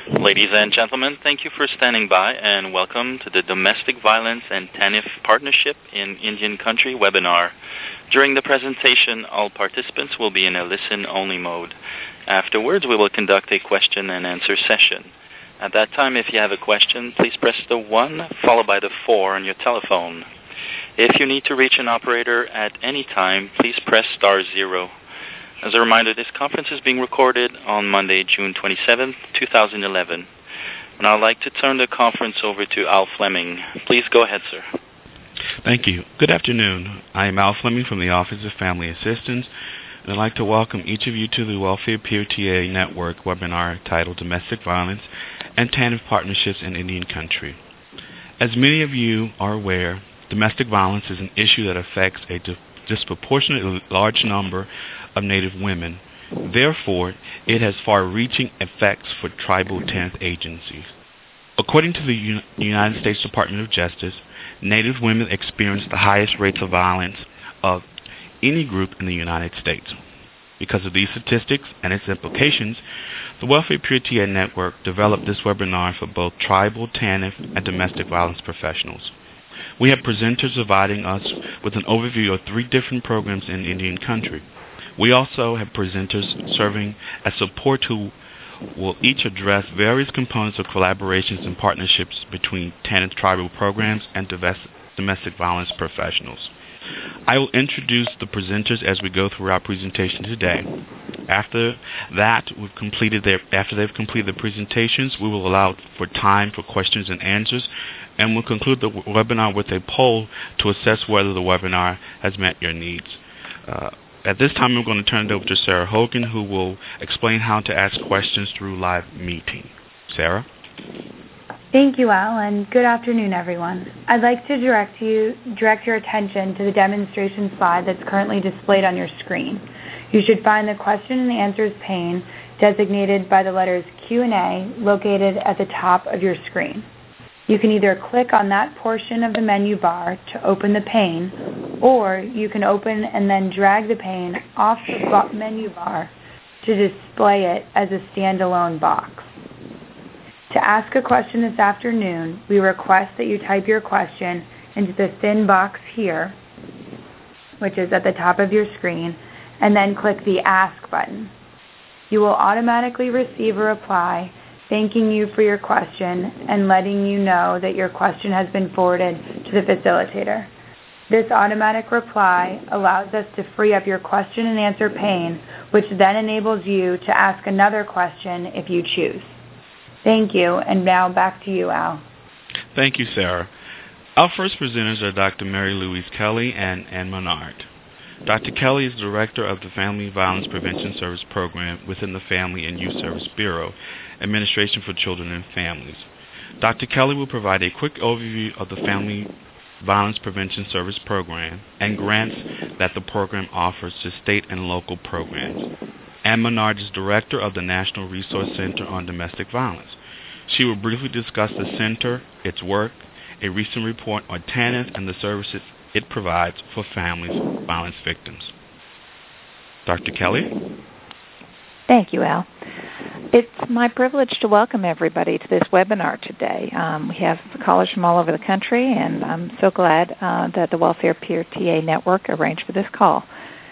Ladies and gentlemen, thank you for standing by and welcome to the Domestic Violence and TANF Partnership in Indian Country webinar. During the presentation, all participants will be in a listen-only mode. Afterwards, we will conduct a question-and-answer session. At that time, if you have a question, please press the 1 followed by the 4 on your telephone. If you need to reach an operator at any time, please press star 0. As a reminder, this conference is being recorded on Monday, June 27, 2011. And I'd like to turn the conference over to Al Fleming. Please go ahead, sir. Thank you. Good afternoon. I am Al Fleming from the Office of Family Assistance, and I'd like to welcome each of you to the Welfare Peer TA Network webinar titled Domestic Violence and TANF Partnerships in Indian Country. As many of you are aware, domestic violence is an issue that affects a disproportionately large number of Native women. Therefore, it has far-reaching effects for tribal TANF agencies. According to the United States Department of Justice, Native women experience the highest rates of violence of any group in the United States. Because of these statistics and its implications, the Welfare Peer TA Network developed this webinar for both tribal, TANF, and domestic violence professionals. We have presenters providing us with an overview of 3 different programs in Indian Country. We also have presenters serving as support who will each address various components of collaborations and partnerships between TANF tribal programs and domestic violence professionals. I will introduce the presenters as we go through our presentation today. After they've completed the presentations, we will allow for time for questions and answers, and we'll conclude the webinar with a poll to assess whether the webinar has met your needs. At this time, I'm going to turn it over to Sarah Hogan, who will explain how to ask questions through live meeting. Sarah? Thank you, Al, and good afternoon, everyone. I'd like to direct your attention to the demonstration slide that's currently displayed on your screen. You should find the question and answers pane designated by the letters Q&A located at the top of your screen. You can either click on that portion of the menu bar to open the pane, or you can open and then drag the pane off the menu bar to display it as a standalone box. To ask a question this afternoon, we request that you type your question into the thin box here, which is at the top of your screen, and then click the Ask button. You will automatically receive a reply thanking you for your question and letting you know that your question has been forwarded to the facilitator. This automatic reply allows us to free up your question and answer pane, which then enables you to ask another question if you choose. Thank you, and now back to you, Al. Thank you, Sarah. Our first presenters are Dr. Mary Louise Kelly and Ann Menard. Dr. Kelly is Director of the Family Violence Prevention Service Program within the Family and Youth Service Bureau, Administration for Children and Families. Dr. Kelly will provide a quick overview of the Family Violence Prevention Service Program and grants that the program offers to state and local programs. Ann Menard is Director of the National Resource Center on Domestic Violence. She will briefly discuss the center, its work, a recent report on TANF, and the services it provides for families of violence victims. Dr. Kelly? Thank you, Al. It's my privilege to welcome everybody to this webinar today. We have callers from all over the country, and I'm so glad that the Welfare Peer TA Network arranged for this call.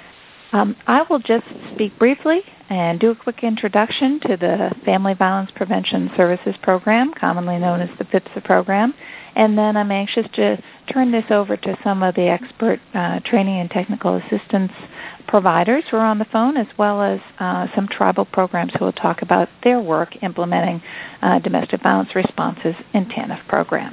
I will just speak briefly and do a quick introduction to the Family Violence Prevention Services Program, commonly known as the FVPSA program, and then I'm anxious to turn this over to some of the expert training and technical assistance providers who are on the phone, as well as some tribal programs who will talk about their work implementing domestic violence responses in TANF programs.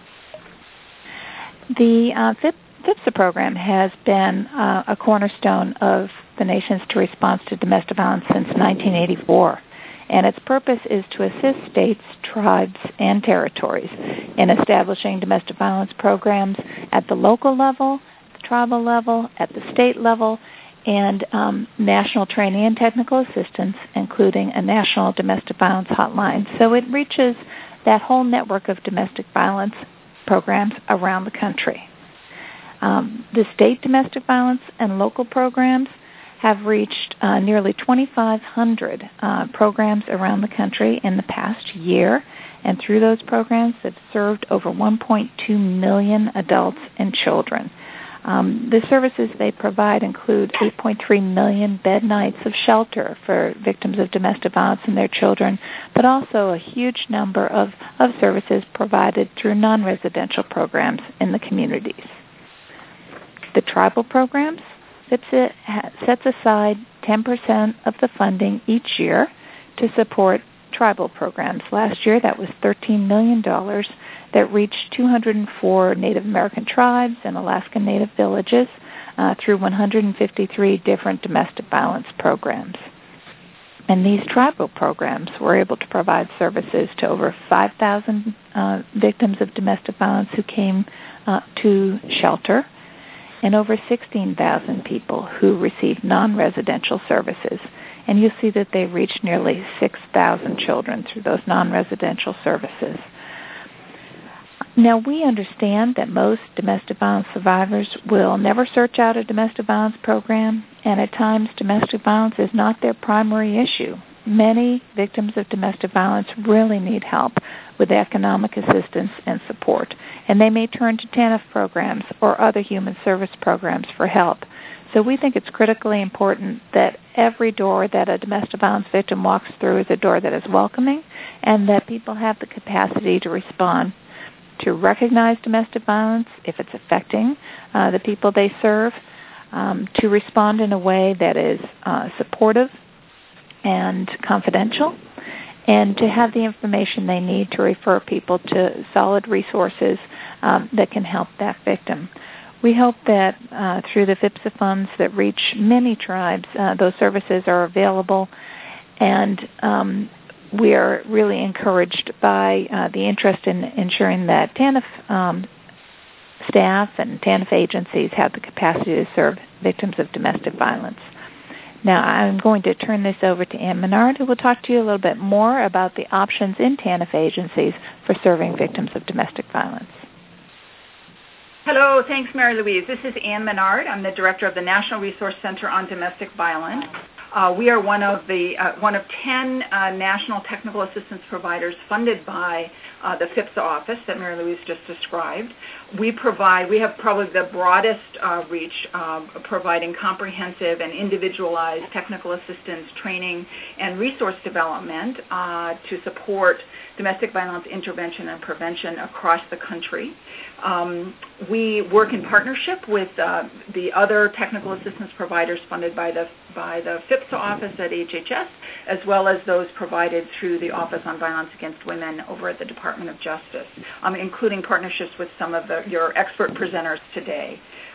The FVPSA program has been a cornerstone of the nation's response to domestic violence since 1984, and its purpose is to assist states, tribes, and territories in establishing domestic violence programs at the local level, the tribal level, at the state level, and national training and technical assistance, including a national domestic violence hotline. So it reaches that whole network of domestic violence programs around the country. The state domestic violence and local programs have reached nearly 2,500 programs around the country in the past year, and through those programs they've served over 1.2 million adults and children. The services they provide include 8.3 million bed nights of shelter for victims of domestic violence and their children, but also a huge number of services provided through non-residential programs in the communities. The tribal programs sets aside 10% of the funding each year to support tribal programs. Last year, that was $13 million that reached 204 Native American tribes and Alaska Native villages through 153 different domestic violence programs. And these tribal programs were able to provide services to over 5,000 victims of domestic violence who came to shelter, and over 16,000 people who received non-residential services. And you'll see that they reached nearly 6,000 children through those non-residential services. Now, we understand that most domestic violence survivors will never search out a domestic violence program, and at times domestic violence is not their primary issue. Many victims of domestic violence really need help with economic assistance and support, and they may turn to TANF programs or other human service programs for help. So we think it's critically important that every door that a domestic violence victim walks through is a door that is welcoming, and that people have the capacity to respond, to recognize domestic violence if it's affecting the people they serve, to respond in a way that is supportive and confidential, and to have the information they need to refer people to solid resources that can help that victim. We hope that through the FIPSA funds that reach many tribes, those services are available, and we are really encouraged by the interest in ensuring that TANF staff and TANF agencies have the capacity to serve victims of domestic violence. Now, I'm going to turn this over to Ann Menard, who will talk to you a little bit more about the options in TANF agencies for serving victims of domestic violence. Hello, thanks, Mary Louise. This is Ann Menard. I'm the director of the National Resource Center on Domestic Violence. We are one of 10 national technical assistance providers funded by the FIPSA office that Mary Louise just described. We have probably the broadest reach, providing comprehensive and individualized technical assistance, training, and resource development to support domestic violence intervention and prevention across the country. We work in partnership with the other technical assistance providers funded by the FIPSA office at HHS, as well as those provided through the Office on Violence Against Women over at the Department of Justice, including partnerships with some of your expert presenters today.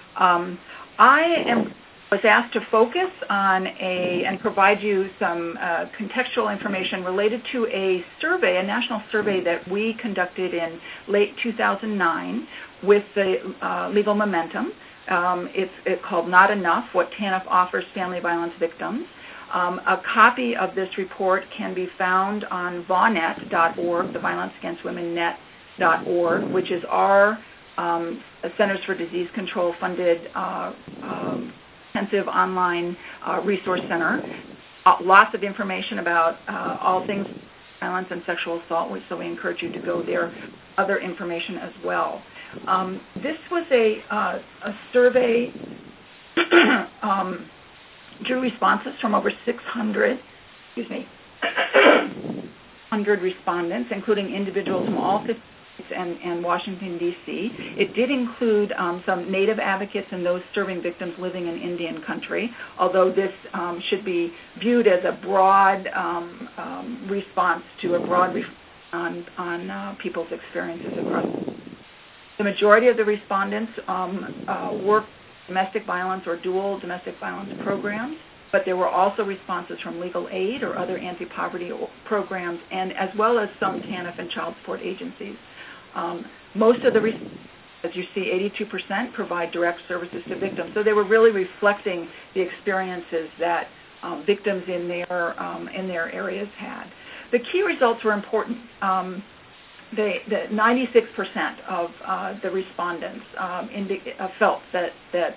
I was asked to focus on and provide you some contextual information related to a national survey that we conducted in late 2009 with the Legal Momentum. It's called Not Enough, What TANF Offers Family Violence Victims. A copy of this report can be found on VAWnet.org, the Violence Against Women Net.org, which is our Centers for Disease Control funded intensive online resource center. Lots of information about all things violence and sexual assault, so we encourage you to go there. Other information as well. This was a survey drew responses from over 600 respondents, including individuals from all 50 states and Washington, D.C. It did include some Native advocates and those serving victims living in Indian country, although this should be viewed as a broad response to a broad on people's experiences across. The majority of the respondents work domestic violence or dual domestic violence programs, but there were also responses from legal aid or other anti-poverty programs, and as well as some TANF and child support agencies. Most of the as you see, 82% provide direct services to victims. So they were really reflecting the experiences that victims in their areas had. The key results were important. The 96% of the respondents felt that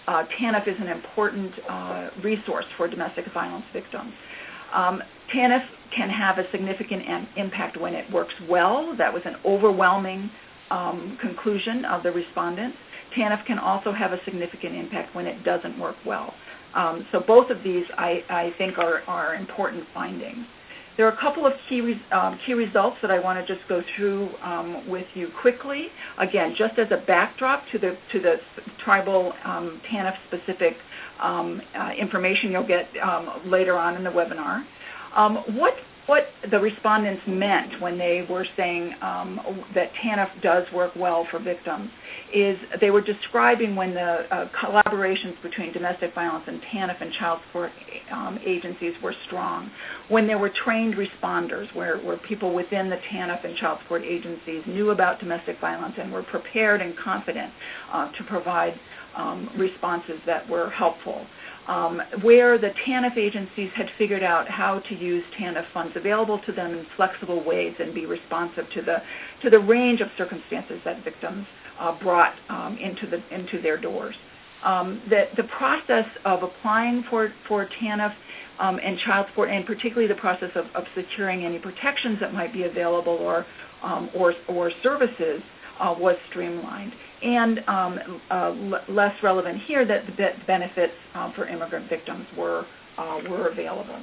TANF is an important resource for domestic violence victims. TANF can have a significant impact when it works well. That was an overwhelming conclusion of the respondents. TANF can also have a significant impact when it doesn't work well. So both of these, I think, are important findings. There are a couple of key results that I want to just go through with you quickly. Again, just as a backdrop to the tribal TANF-specific information you'll get later on in the webinar. What the respondents meant when they were saying that TANF does work well for victims is they were describing when the collaborations between domestic violence and TANF and child support agencies were strong, when there were trained responders, where people within the TANF and child support agencies knew about domestic violence and were prepared and confident to provide responses that were helpful. Where the TANF agencies had figured out how to use TANF funds available to them in flexible ways and be responsive to the range of circumstances that victims brought into their doors. The process of applying for TANF and child support, and particularly the process of securing any protections that might be available or services, was streamlined. And less relevant here, that the benefits for immigrant victims were available.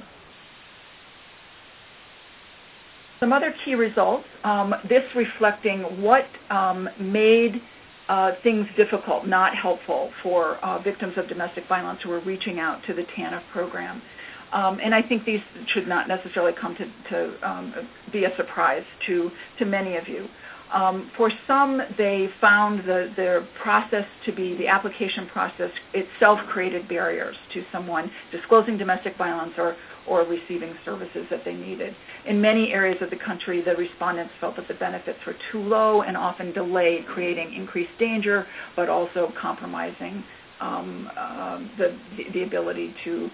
Some other key results, this reflecting what made things difficult, not helpful for victims of domestic violence who were reaching out to the TANF program. And I think these should not necessarily come to be a surprise to many of you. For some, they found the process to be, the application process itself created barriers to someone disclosing domestic violence or receiving services that they needed. In many areas of the country, the respondents felt that the benefits were too low and often delayed, creating increased danger, but also compromising the ability to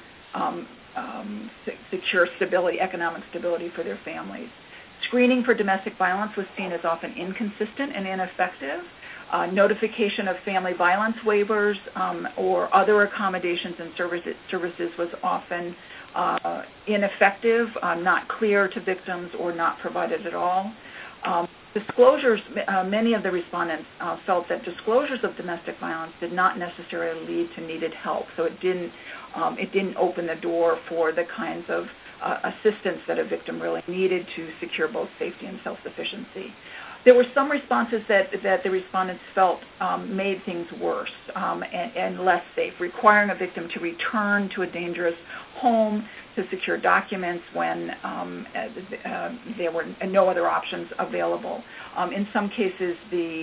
secure stability, economic stability for their families. Screening for domestic violence was seen as often inconsistent and ineffective. Notification of family violence waivers or other accommodations and services was often ineffective, not clear to victims, or not provided at all. Disclosures, many of the respondents felt that disclosures of domestic violence did not necessarily lead to needed help, so it didn't open the door for the kinds of assistance that a victim really needed to secure both safety and self-sufficiency. There were some responses that the respondents felt made things worse and less safe, requiring a victim to return to a dangerous home to secure documents when there were no other options available. In some cases,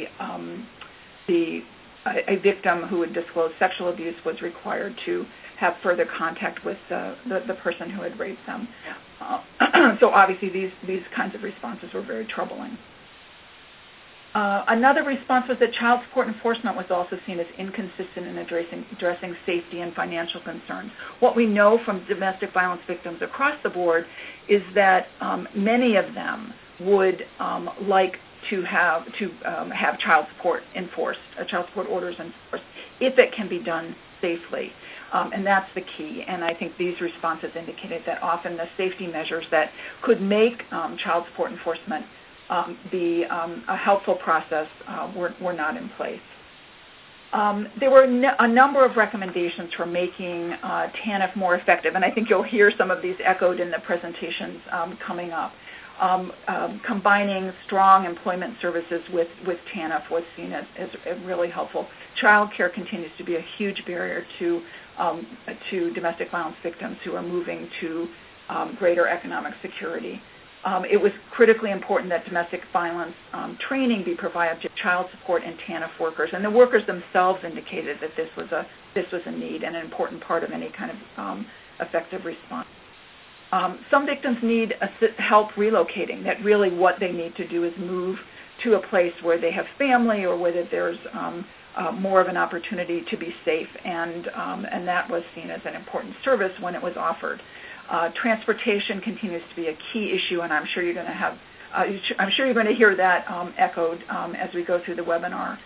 a victim who had disclosed sexual abuse was required to have further contact with the person who had raped them. So obviously these kinds of responses were very troubling. Another response was that child support enforcement was also seen as inconsistent in addressing safety and financial concerns. What we know from domestic violence victims across the board is that many of them would like to have child support enforced, child support orders enforced, if it can be done safely. And that's the key. And I think these responses indicated that often the safety measures that could make child support enforcement be a helpful process were not in place. There were a number of recommendations for making TANF more effective, and I think you'll hear some of these echoed in the presentations coming up. Combining strong employment services with TANF was seen as really helpful. Child care continues to be a huge barrier to domestic violence victims who are moving to greater economic security. It was critically important that domestic violence training be provided to child support and TANF workers, and the workers themselves indicated that this was a need and an important part of any kind of effective response. Some victims need help relocating, that really what they need to do is move to a place where they have family or where there's more of an opportunity to be safe, and that was seen as an important service when it was offered. Transportation continues to be a key issue, and I'm sure you're going to hear that echoed as we go through the webinar.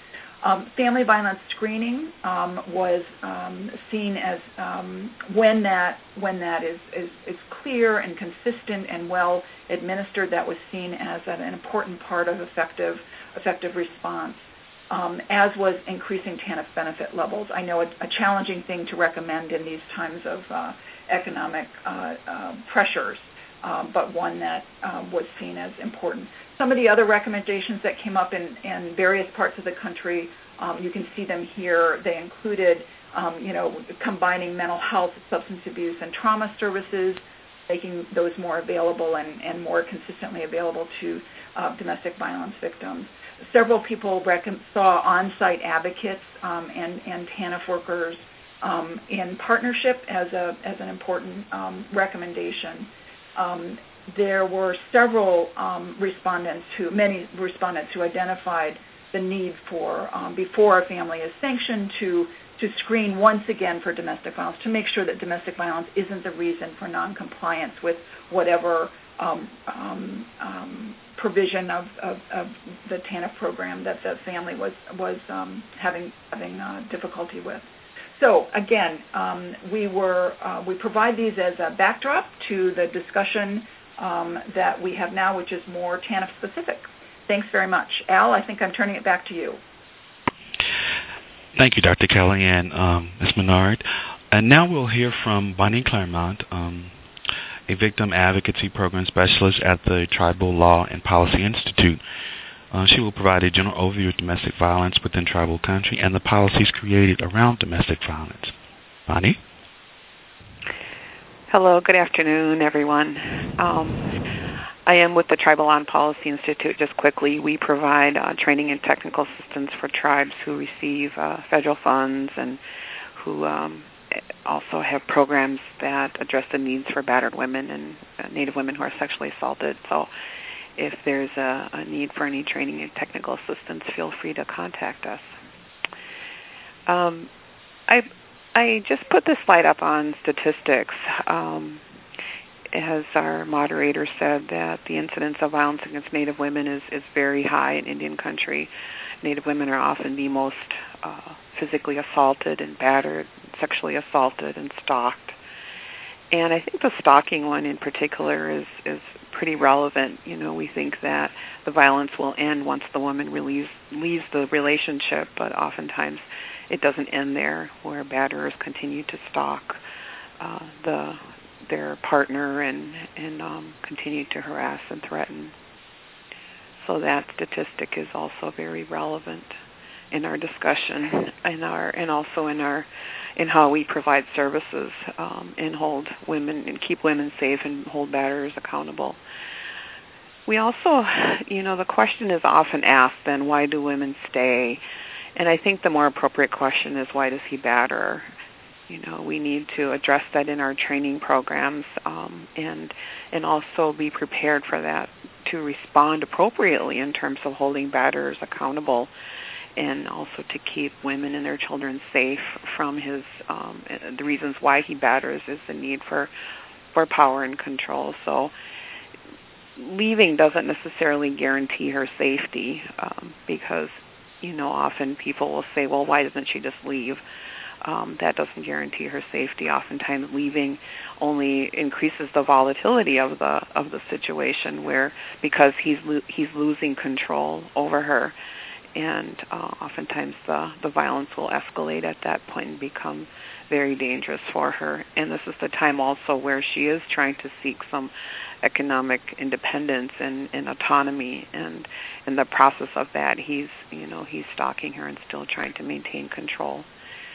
Family violence screening was seen as when that is clear and consistent and well administered, that was seen as an important part of effective response. As was increasing TANF benefit levels. I know a challenging thing to recommend in these times of economic pressures, but one that was seen as important. Some of the other recommendations that came up in various parts of the country, you can see them here. They included, combining mental health, substance abuse, and trauma services, making those more available and more consistently available to domestic violence victims. Several people saw on-site advocates and TANF workers in partnership as an important recommendation. There were many respondents who identified the need for, before a family is sanctioned, to screen once again for domestic violence, to make sure that domestic violence isn't the reason for noncompliance with whatever provision of the TANF program that the family was having difficulty with. So again, we provide these as a backdrop to the discussion that we have now, which is more TANF specific. Thanks very much. Al, I think I'm turning it back to you. Thank you, Dr. Kelly and Ms. Menard. And now we'll hear from Bonnie Claremont, a victim advocacy program specialist at the Tribal Law and Policy Institute. She will provide a general overview of domestic violence within tribal country and the policies created around domestic violence. Bonnie? Hello, good afternoon, everyone. I am with the Tribal Law and Policy Institute. Just quickly, we provide training and technical assistance for tribes who receive federal funds and who also have programs that address the needs for battered women and Native women who are sexually assaulted. So if there's a need for any training and technical assistance, feel free to contact us. I just put this slide up on statistics. As our moderator said, that the incidence of violence against Native women is very high in Indian country. Native women are often the most physically assaulted and battered, sexually assaulted and stalked. And I think the stalking one in particular is pretty relevant. You know, we think that the violence will end once the woman leaves the relationship, but oftentimes it doesn't end there, where batterers continue to stalk their partner and continue to harass and threaten. So that statistic is also very relevant in our discussion and also in how we provide services and hold women and keep women safe and hold batterers accountable. We also, the question is often asked then, why do women stay? And I think the more appropriate question is, why does he batter? We need to address that in our training programs and also be prepared for that, to respond appropriately in terms of holding batterers accountable, and also to keep women and their children safe from his the reasons why he batters is the need for power and control. So leaving doesn't necessarily guarantee her safety, because often people will say, well, why doesn't she just leave? That doesn't guarantee her safety. Oftentimes leaving only increases the volatility of the situation, where because he's losing control over her, and oftentimes the violence will escalate at that point and become very dangerous for her. And this is the time also where she is trying to seek some economic independence and autonomy, and in the process of that he's stalking her and still trying to maintain control.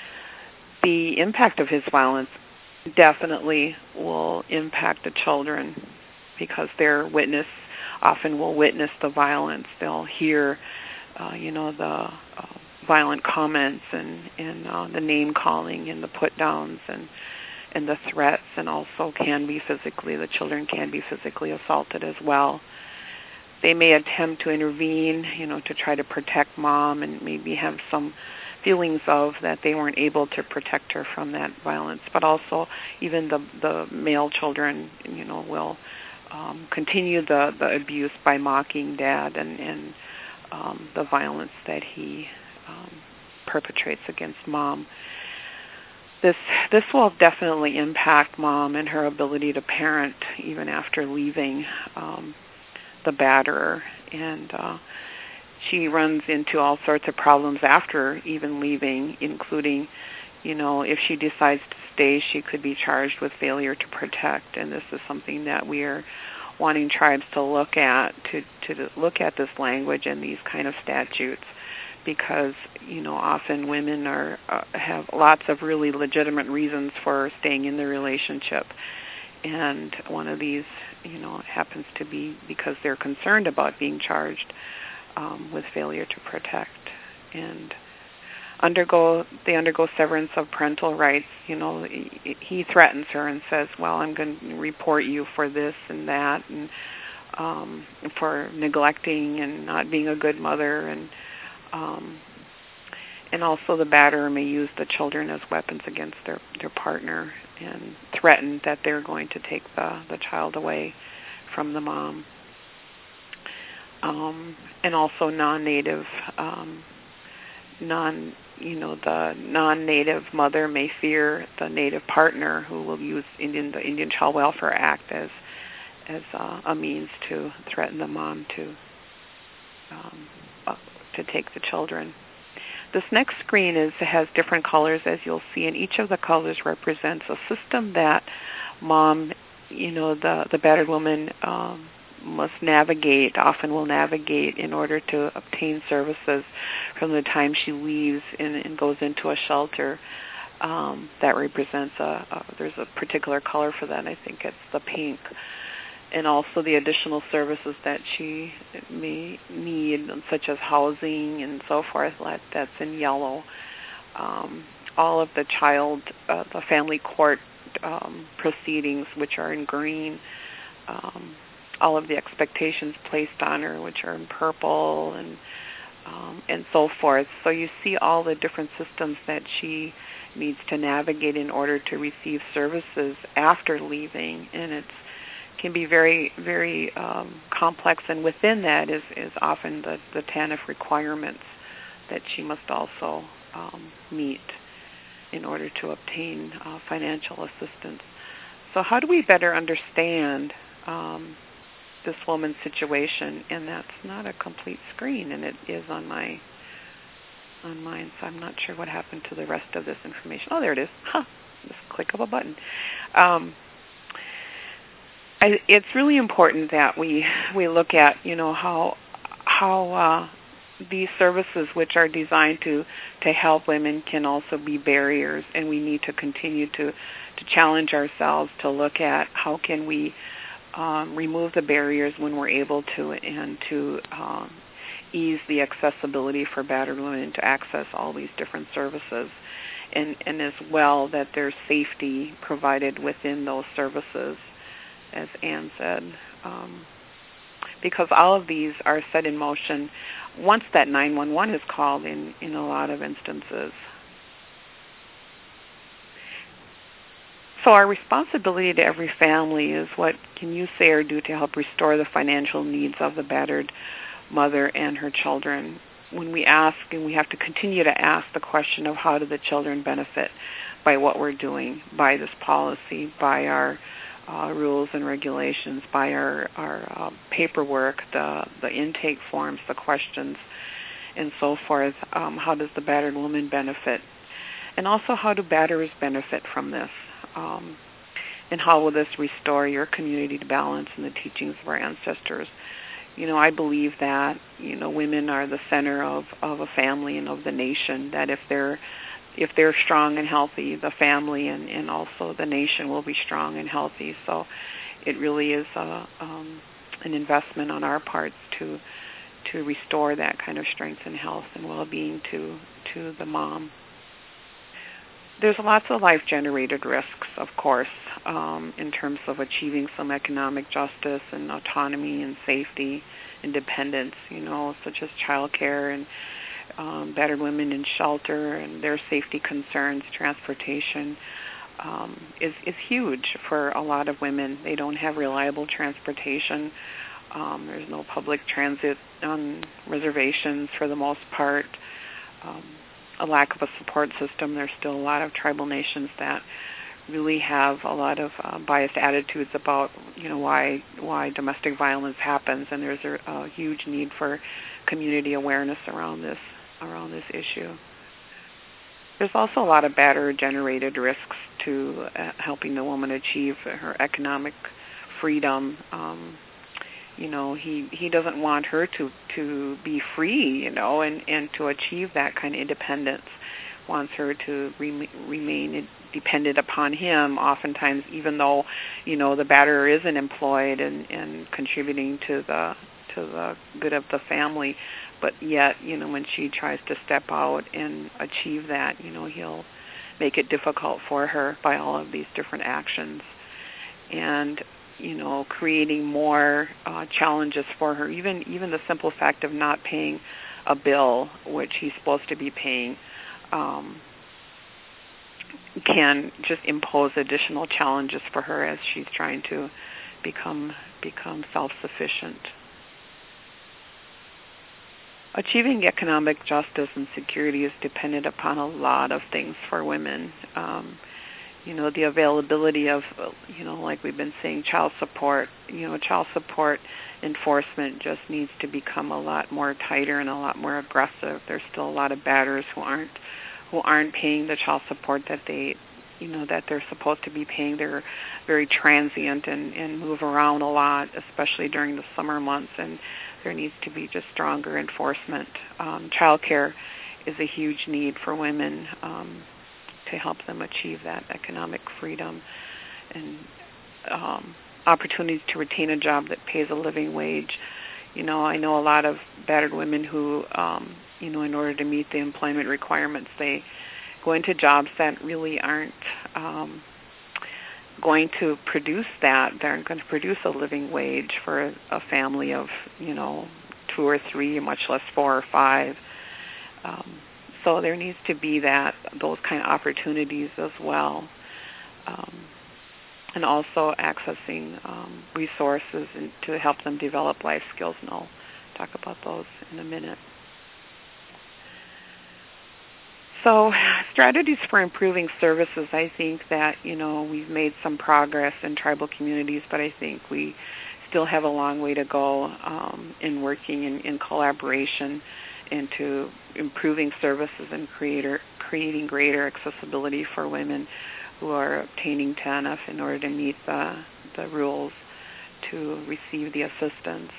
The impact of his violence definitely will impact the children, because their often will witness the violence. They'll hear the violent comments and the name calling and the put downs and the threats, and also the children can be physically assaulted as well. They may attempt to intervene, to try to protect mom, and maybe have some feelings of that they weren't able to protect her from that violence. But also even the male children, will continue the abuse by mocking dad and the violence that he perpetrates against mom. This will definitely impact mom and her ability to parent even after leaving the batterer, and she runs into all sorts of problems after even leaving, including, if she decides to stay, she could be charged with failure to protect, and this is something that we are wanting tribes to look at, to look at this language and these kind of statutes, because often women have lots of really legitimate reasons for staying in the relationship, and one of these happens to be because they're concerned about being charged with failure to protect, and they undergo severance of parental rights. He threatens her and says, well, I'm going to report you for this and that, and for neglecting and not being a good mother, and also the batterer may use the children as weapons against their partner and threaten that they're going to take the child away from the mom. And also non-native, the non-native mother may fear the native partner, who will use the Indian Child Welfare Act as a means to threaten the mom to take the children. This next screen has different colors, as you'll see, and each of the colors represents a system that mom, the battered woman must navigate, often will navigate, in order to obtain services from the time she leaves and goes into a shelter. That represents there's a particular color for that. I think it's the pink. And also the additional services that she may need, such as housing and so forth, that's in yellow. All of the the family court proceedings, which are in green. All of the expectations placed on her, which are in purple, and so forth. So you see all the different systems that she needs to navigate in order to receive services after leaving, and it can be very, very complex. And within that is often the TANF requirements that she must also meet in order to obtain financial assistance. So how do we better understand this woman's situation? And that's not a complete screen, and it is on mine, so I'm not sure what happened to the rest of this information. Oh, there it is. Just click of a button. It's really important that we look at how these services, which are designed to help women, can also be barriers, and we need to continue to challenge ourselves to look at how can we remove the barriers when we're able to, and to ease the accessibility for battered women to access all these different services, and as well that there's safety provided within those services, as Anne said, because all of these are set in motion once that 911 is called in a lot of instances. So our responsibility to every family is, what can you say or do to help restore the financial needs of the battered mother and her children? When we ask, and we have to continue to ask the question of how do the children benefit by what we're doing, by this policy, by our rules and regulations, by our paperwork, the intake forms, the questions, and so forth. How does the battered woman benefit? And also, how do batterers benefit from this? And how will this restore your community to balance in the teachings of our ancestors? I believe that, women are the center of a family and of the nation, that if they're strong and healthy, the family and also the nation will be strong and healthy. So it really is an investment on our parts to restore that kind of strength and health and well-being to the mom. There's lots of life-generated risks, of course, in terms of achieving some economic justice and autonomy and safety, independence, such as childcare and battered women in shelter and their safety concerns. Transportation is huge for a lot of women. They don't have reliable transportation. There's no public transit on reservations for the most part. a lack of a support system. There's still a lot of tribal nations that really have a lot of biased attitudes about, why domestic violence happens, and there's a huge need for community awareness around this issue. There's also a lot of batterer-generated risks to helping the woman achieve her economic freedom. He doesn't want her to be free, and to achieve that kind of independence. Wants her to remain dependent upon him, oftentimes, even though, the batterer isn't employed and contributing to the good of the family. But yet, when she tries to step out and achieve that, he'll make it difficult for her by all of these different actions. And, creating more challenges for her, even the simple fact of not paying a bill, which he's supposed to be paying, can just impose additional challenges for her as she's trying to become self-sufficient. Achieving economic justice and security is dependent upon a lot of things for women. The availability of, like we've been saying, child support. Child support enforcement just needs to become a lot more tighter and a lot more aggressive. There's still a lot of batterers who aren't paying the child support that that they're supposed to be paying. They're very transient and move around a lot, especially during the summer months, and there needs to be just stronger enforcement. Child care is a huge need for women to help them achieve that economic freedom and opportunities to retain a job that pays a living wage. I know a lot of battered women who, in order to meet the employment requirements, they go into jobs that really aren't going to produce that. They aren't going to produce a living wage for a family of, 2 or 3, much less 4 or 5. So there needs to be those kind of opportunities as well. And also accessing resources to help them develop life skills, and I'll talk about those in a minute. So strategies for improving services, I think that, we've made some progress in tribal communities, but I think we still have a long way to go in working in collaboration into improving services and creating greater accessibility for women who are obtaining TANF in order to meet the rules to receive the assistance.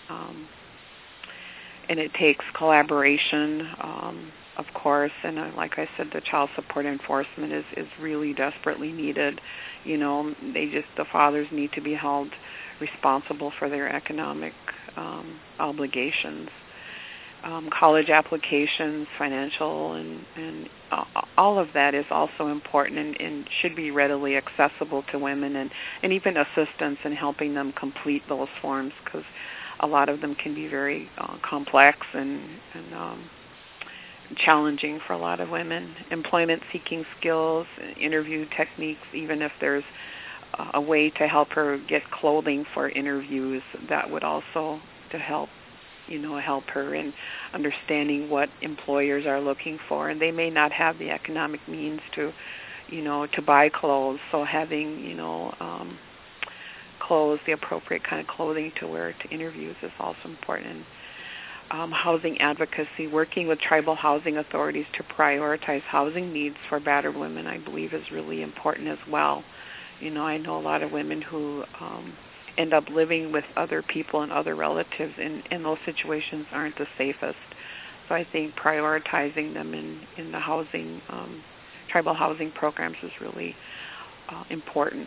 And it takes collaboration, of course, and like I said, the child support enforcement is really desperately needed. The fathers need to be held responsible for their economic obligations. College applications, financial, and all of that is also important and should be readily accessible to women, and even assistance in helping them complete those forms, because a lot of them can be very complex and challenging for a lot of women. Employment-seeking skills, interview techniques, even if there's a way to help her get clothing for interviews, that would also to help her in understanding what employers are looking for, and they may not have the economic means to buy clothes. So having, clothes, the appropriate kind of clothing to wear to interviews is also important. Housing advocacy, working with tribal housing authorities to prioritize housing needs for battered women, I believe is really important as well. I know a lot of women who end up living with other people and other relatives, and those situations aren't the safest. So I think prioritizing them in the housing, tribal housing programs is really important.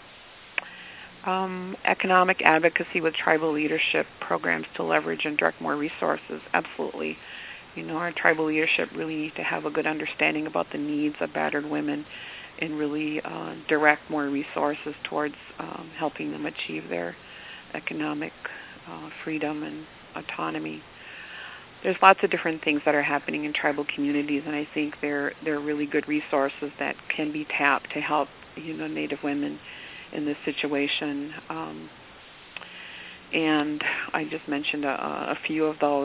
Economic advocacy with tribal leadership programs to leverage and direct more resources, absolutely. Our tribal leadership really needs to have a good understanding about the needs of battered women and really direct more resources towards helping them achieve their economic freedom and autonomy. There's lots of different things that are happening in tribal communities, and I think they're really good resources that can be tapped to help Native women in this situation. And I just mentioned a few of those,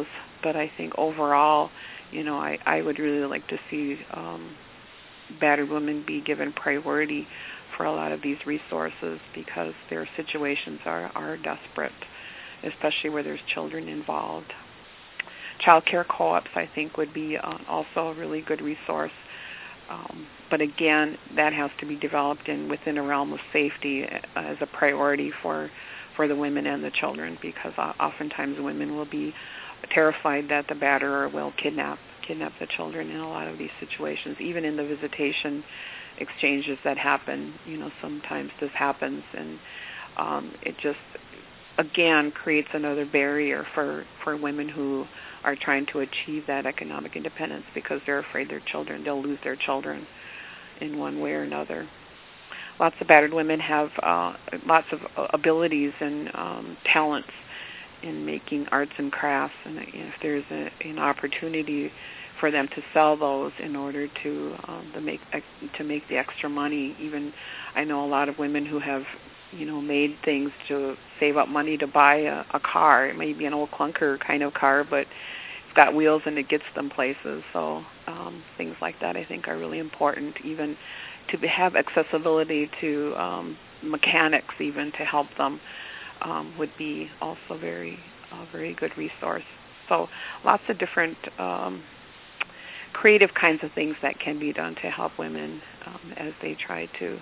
but I think overall, I would really like to see battered women be given priority for a lot of these resources because their situations are desperate, especially where there's children involved. Child care co-ops, I think, would be also a really good resource. But again, that has to be developed within a realm of safety as a priority for the women and the children, because oftentimes women will be terrified that the batterer will kidnap the children in a lot of these situations. Even in the visitation exchanges that happen, sometimes this happens, and it just, again, creates another barrier for women who are trying to achieve that economic independence because they're afraid they'll lose their children in one way or another. Lots of battered women have lots of abilities and talents in making arts and crafts, and if there's an opportunity for them to sell those in order to make the extra money. Even I know a lot of women who have made things to save up money to buy a car. It may be an old clunker kind of car, but it's got wheels and it gets them places. So things like that I think are really important, even to have accessibility to mechanics even to help them would be also a very good resource. So lots of different creative kinds of things that can be done to help women as they try to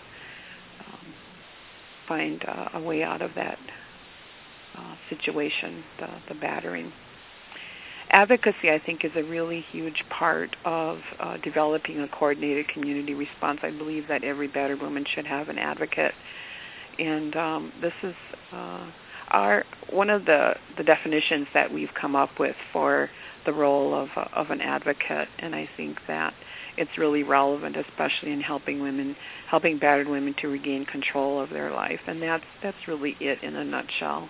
find a way out of that situation, the battering. Advocacy, I think, is a really huge part of developing a coordinated community response. I believe that every battered woman should have an advocate, and this is one of the definitions that we've come up with for the role of an advocate, and I think that it's really relevant, especially in helping battered women to regain control of their life, and that's really it in a nutshell.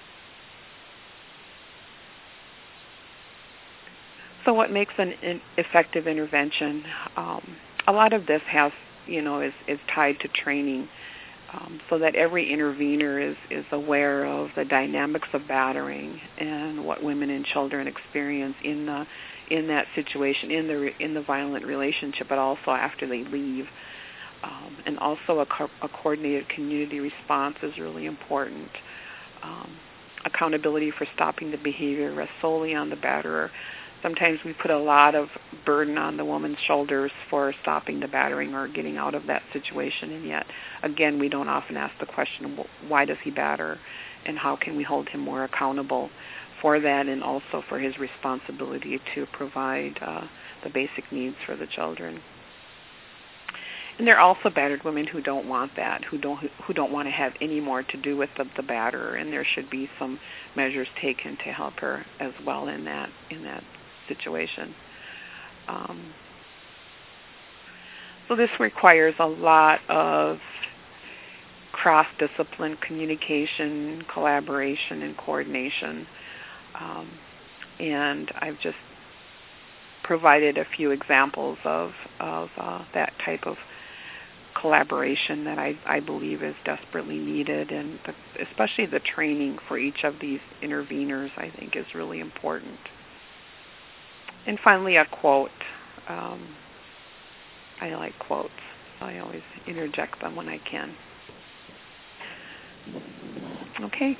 So what makes an effective intervention? A lot of this is tied to training, so that every intervener is aware of the dynamics of battering and what women and children experience in that situation, in the violent relationship, but also after they leave. And also a coordinated community response is really important. Accountability for stopping the behavior rests solely on the batterer. Sometimes we put a lot of burden on the woman's shoulders for stopping the battering or getting out of that situation, and yet, again, we don't often ask the question, why does he batter, and how can we hold him more accountable for that, and also for his responsibility to provide the basic needs for the children. And there are also battered women who don't want that, who don't want to have any more to do with the batterer, and there should be some measures taken to help her as well in that situation. So this requires a lot of cross-discipline communication, collaboration, and coordination. And I've just provided a few examples of that type of collaboration that I believe is desperately needed, and especially the training for each of these interveners I think is really important. And finally, a quote. I like quotes. I always interject them when I can. Okay.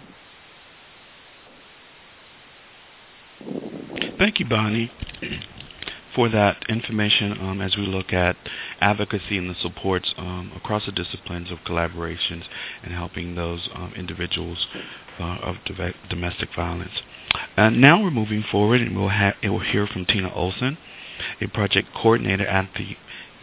Thank you, Bonnie, for that information as we look at advocacy and the supports across the disciplines of collaborations and helping those individuals of domestic violence. Now we're moving forward, and we'll hear from Tina Olson, a project coordinator at the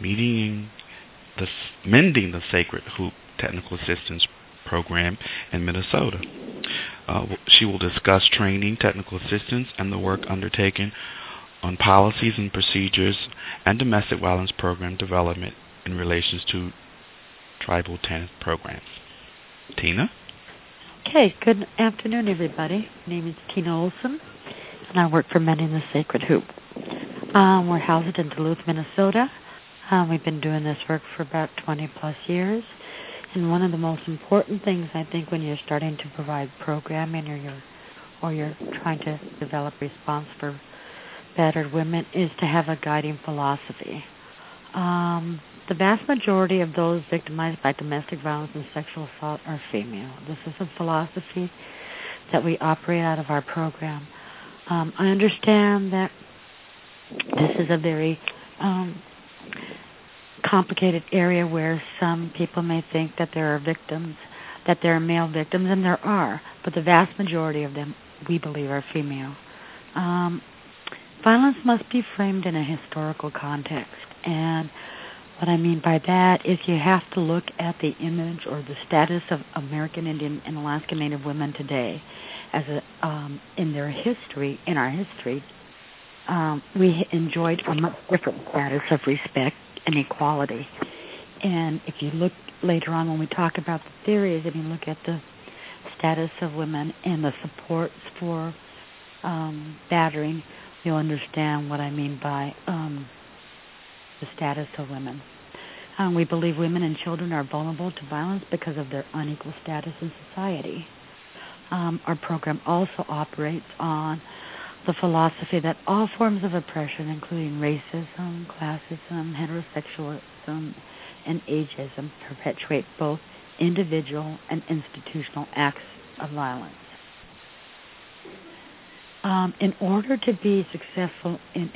Mending the Sacred Hoop Technical Assistance Program in Minnesota. She will discuss training, technical assistance, and the work undertaken on policies and procedures and domestic violence program development in relation to tribal TANF programs. Tina? Okay, good afternoon, everybody. My name is Tina Olson, and I work for Mending the Sacred Hoop. We're housed in Duluth, Minnesota. We've been doing this work for about 20-plus years. And one of the most important things, I think, when you're starting to provide programming or you're or you're trying to develop response for battered women, is to have a guiding philosophy. The vast majority of those victimized by domestic violence and sexual assault are female. This is a philosophy that we operate out of our program. I understand that this is a very complicated area where some people may think that there are victims, that there are male victims, and there are, but the vast majority of them, we believe, are female. Violence must be framed in a historical context, and what I mean by that is you have to look at the image or the status of American Indian and Alaska Native women today as in their history, in our history. We enjoyed a much different status of respect and equality. And if you look later on when we talk about the theories, and you look at the status of women and the supports for battering, you'll understand what I mean by the status of women. We believe women and children are vulnerable to violence because of their unequal status in society. Our program also operates on the philosophy that all forms of oppression, including racism, classism, heterosexualism, and ageism, perpetuate both individual and institutional acts of violence. In order to be successful in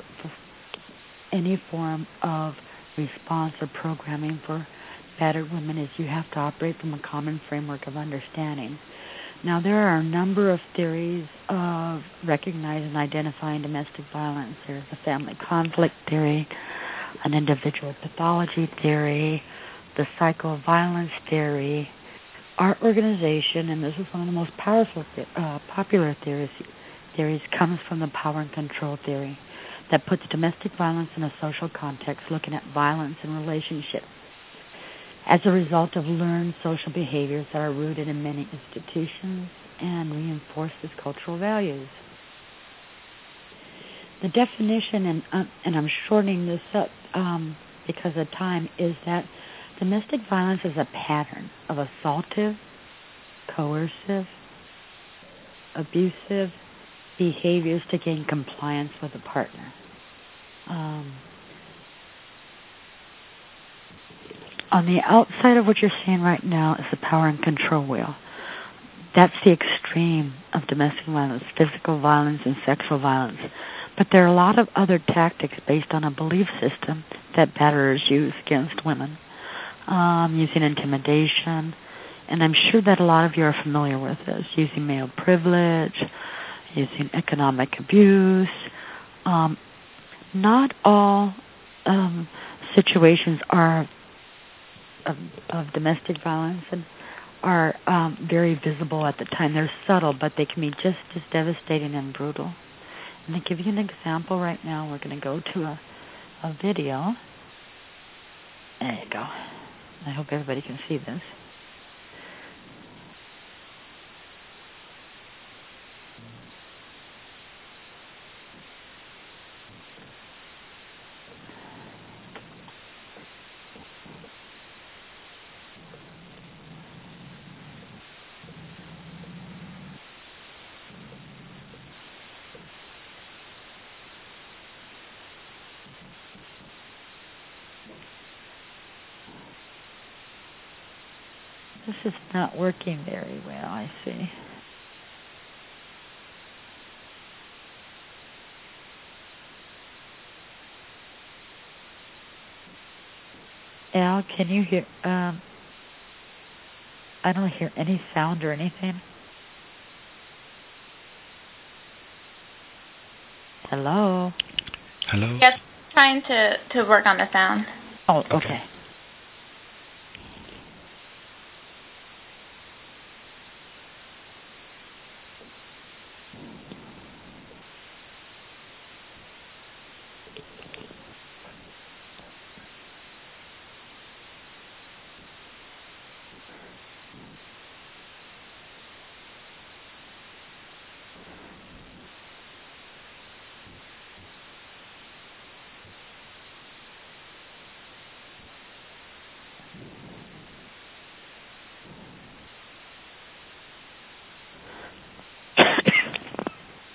any form of response or programming for battered women, is you have to operate from a common framework of understanding. Now, there are a number of theories of recognizing and identifying domestic violence. There's the family conflict theory, an individual pathology theory, the cycle of violence theory. Our organization, and this is one of the most powerful, popular theories, comes from the power and control theory that puts domestic violence in a social context, looking at violence in relationships as a result of learned social behaviors that are rooted in many institutions and reinforce as cultural values. The definition, and I'm shortening this up because of time, is that domestic violence is a pattern of assaultive, coercive, abusive behaviors to gain compliance with a partner. On the outside of what you're seeing right now is the power and control wheel. That's the extreme of domestic violence, physical violence, and sexual violence. But there are a lot of other tactics based on a belief system that batterers use against women, using intimidation, and I'm sure that a lot of you are familiar with this, using male privilege, using economic abuse. Not all situations are of domestic violence and are very visible at the time. They're subtle, but they can be just as devastating and brutal. And to give you an example right now, we're going to go to a video. There you go. I hope everybody can see this. This is not working very well, I see. Al, can you hear? I don't hear any sound or anything. Hello? Hello? Yes, trying to work on the sound. Oh, okay.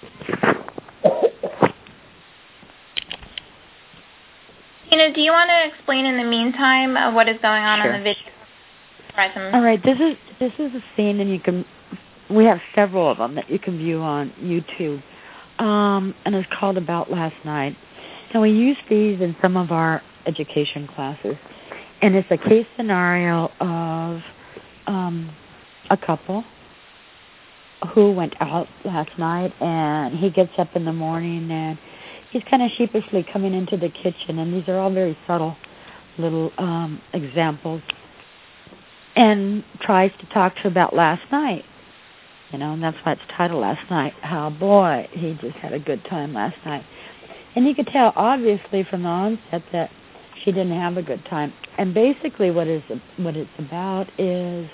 Tina, do you want to explain in the meantime what is going on Sure. in the video? All right, this is a scene, and we have several of them that you can view on YouTube, and it's called About Last Night. And we use these in some of our education classes, and it's a case scenario of a couple who went out last night, and he gets up in the morning, and he's kind of sheepishly coming into the kitchen, and these are all very subtle little examples, and tries to talk to her about last night, and that's why it's titled Last Night. How, boy, he just had a good time last night. And you could tell, obviously, from the onset that she didn't have a good time. And basically what it's about is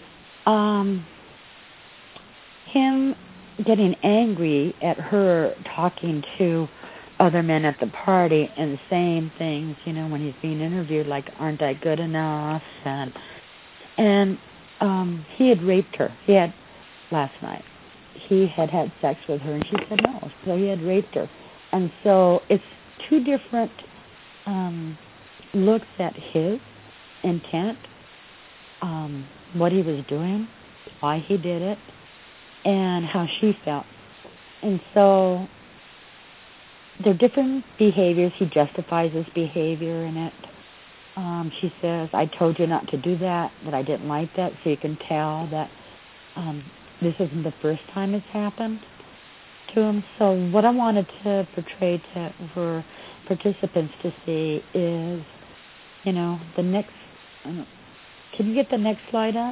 him getting angry at her talking to other men at the party and saying things, when he's being interviewed, like, aren't I good enough? And he had raped her. Last night. He had sex with her, and she said no. So he had raped her. And so it's two different looks at his intent, what he was doing, why he did it, and how she felt. And so they're different behaviors. He justifies his behavior in it. She says, I told you not to do that I didn't like that, so you can tell that this isn't the first time it's happened to him. So what I wanted to portray for participants to see is, the next, can you get the next slide up?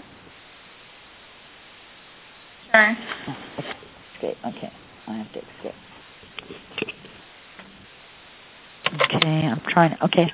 Sure. Escape, okay. I have to escape. Okay, I'm trying, okay.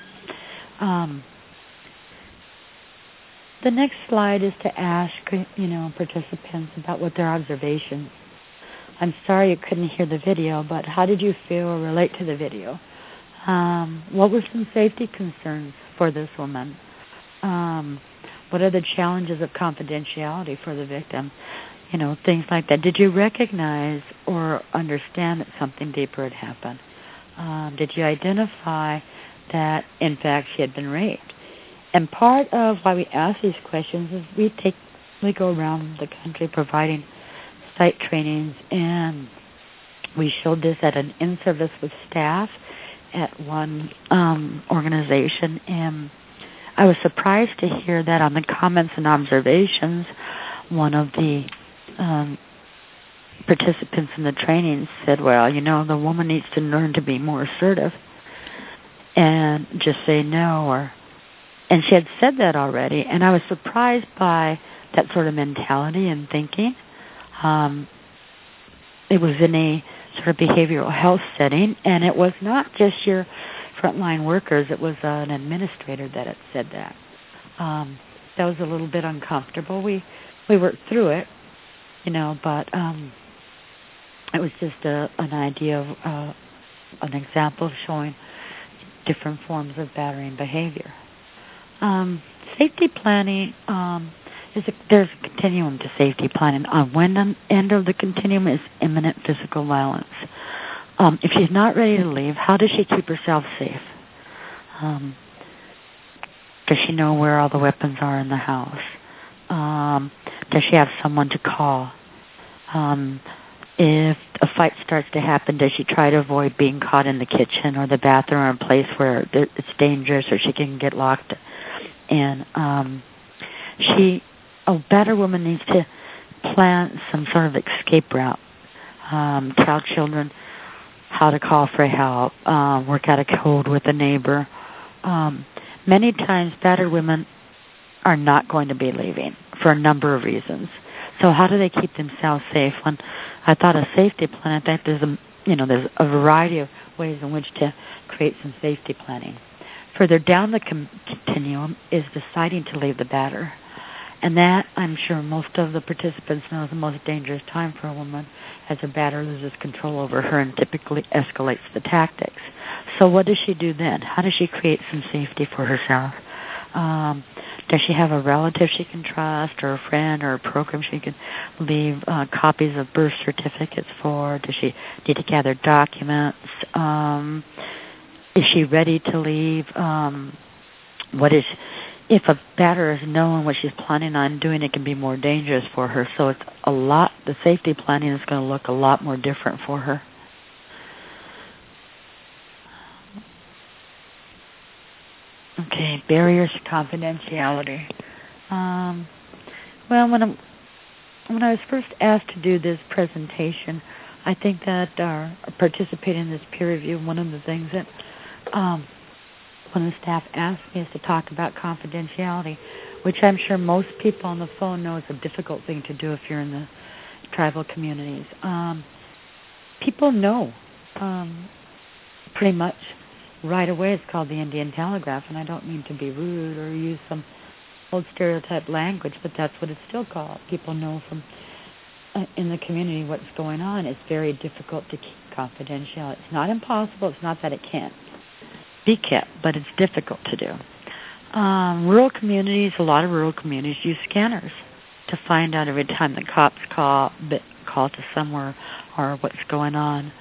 The next slide is to ask, participants about what their observations. I'm sorry you couldn't hear the video, but how did you feel or relate to the video? What were some safety concerns for this woman? What are the challenges of confidentiality for the victim? Things like that. Did you recognize or understand that something deeper had happened? Did you identify that, in fact, she had been raped? And part of why we ask these questions is we go around the country providing site trainings, and we showed this at an in-service with staff at one organization, and I was surprised to hear that on the comments and observations, one of the participants in the training said, well, the woman needs to learn to be more assertive and just say no, and she had said that already, and I was surprised by that sort of mentality and thinking. It was in a sort of behavioral health setting, and it was not just your frontline workers. It was an administrator that had said that. That was a little bit uncomfortable. We worked through it, but it was just an idea of an example of showing different forms of battering behavior. Safety planning, there's a continuum to safety planning. On one end of the continuum is imminent physical violence. If she's not ready to leave, how does she keep herself safe? Does she know where all the weapons are in the house? Does she have someone to call? If a fight starts to happen, does she try to avoid being caught in the kitchen or the bathroom or a place where it's dangerous or she can get locked in? A better woman needs to plan some sort of escape route, tell children how to call for help, work out a code with a neighbor. Many times, battered women are not going to be leaving for a number of reasons. So how do they keep themselves safe? When I thought of safety plan, I think there's a variety of ways in which to create some safety planning. Further down the continuum is deciding to leave the batter. And that, I'm sure most of the participants know, is the most dangerous time for a woman, as her batter loses control over her and typically escalates the tactics. So what does she do then? How does she create some safety for herself? Does she have a relative she can trust, or a friend, or a program she can leave copies of birth certificates for? Does she need to gather documents? Is she ready to leave? If a batterer is knowing what she's planning on doing, it can be more dangerous for her. So it's the safety planning is going to look a lot more different for her. Okay, barriers to confidentiality. Well, when I was first asked to do this presentation, I think that participating in this peer review, one of the things that one of the staff asked me is to talk about confidentiality, which I'm sure most people on the phone know is a difficult thing to do if you're in the tribal communities. People know pretty much right away. It's called the Indian Telegraph, and I don't mean to be rude or use some old stereotype language, but that's what it's still called. People know from in the community what's going on. It's very difficult to keep confidential. It's not impossible. It's not that it can't be kept, but it's difficult to do. Rural communities, a lot of rural communities use scanners to find out every time the cops call to somewhere or what's going on.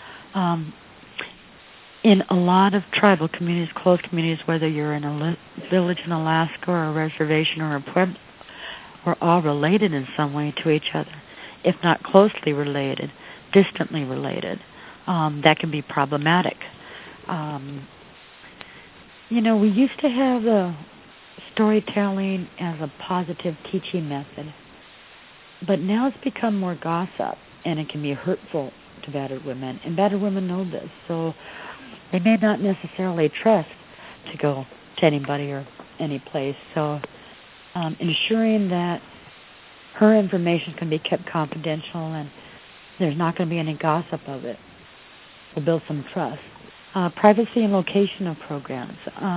In a lot of tribal communities, close communities, whether you're in a village in Alaska or a reservation or a pueblo, we're all related in some way to each other, if not closely related, distantly related. That can be problematic. We used to have the storytelling as a positive teaching method, but now it's become more gossip, and it can be hurtful to battered women, and battered women know this, so they may not necessarily trust to go to anybody or any place. So ensuring that her information can be kept confidential and there's not going to be any gossip of it will build some trust. Privacy and location of programs.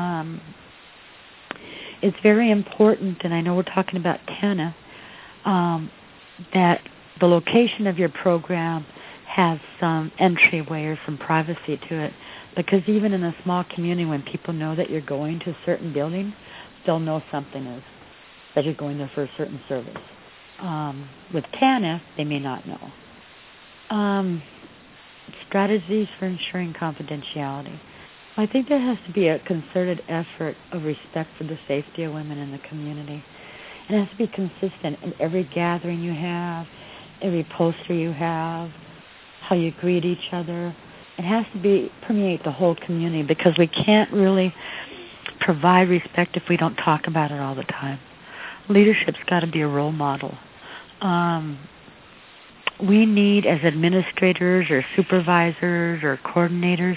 It's very important, and I know we're talking about TANF, that the location of your program has some entryway or some privacy to it. Because even in a small community, when people know that you're going to a certain building, they'll know something is that you're going there for a certain service. With TANF, they may not know. Strategies for ensuring confidentiality. I think there has to be a concerted effort of respect for the safety of women in the community. It has to be consistent in every gathering you have, every poster you have, how you greet each other. It has to permeate the whole community, because we can't really provide respect if we don't talk about it all the time. Leadership's got to be a role model. We need, as administrators or supervisors or coordinators,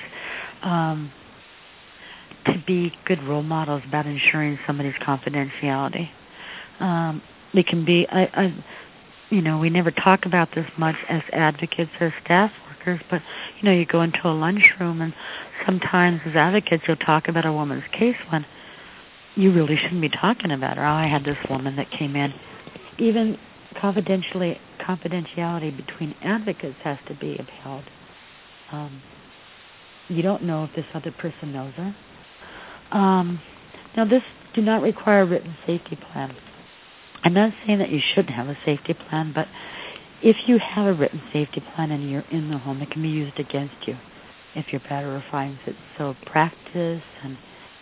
to be good role models about ensuring somebody's confidentiality. We can be, we never talk about this much as advocates or staff workers, but, you go into a lunchroom and sometimes as advocates you'll talk about a woman's case when you really shouldn't be talking about her. Oh, I had this woman that came in. Even confidentiality between advocates has to be upheld. You don't know if this other person knows her. Now, this do not require a written safety plan. I'm not saying that you shouldn't have a safety plan, but if you have a written safety plan and you're in the home, it can be used against you if your batterer finds it. So practice and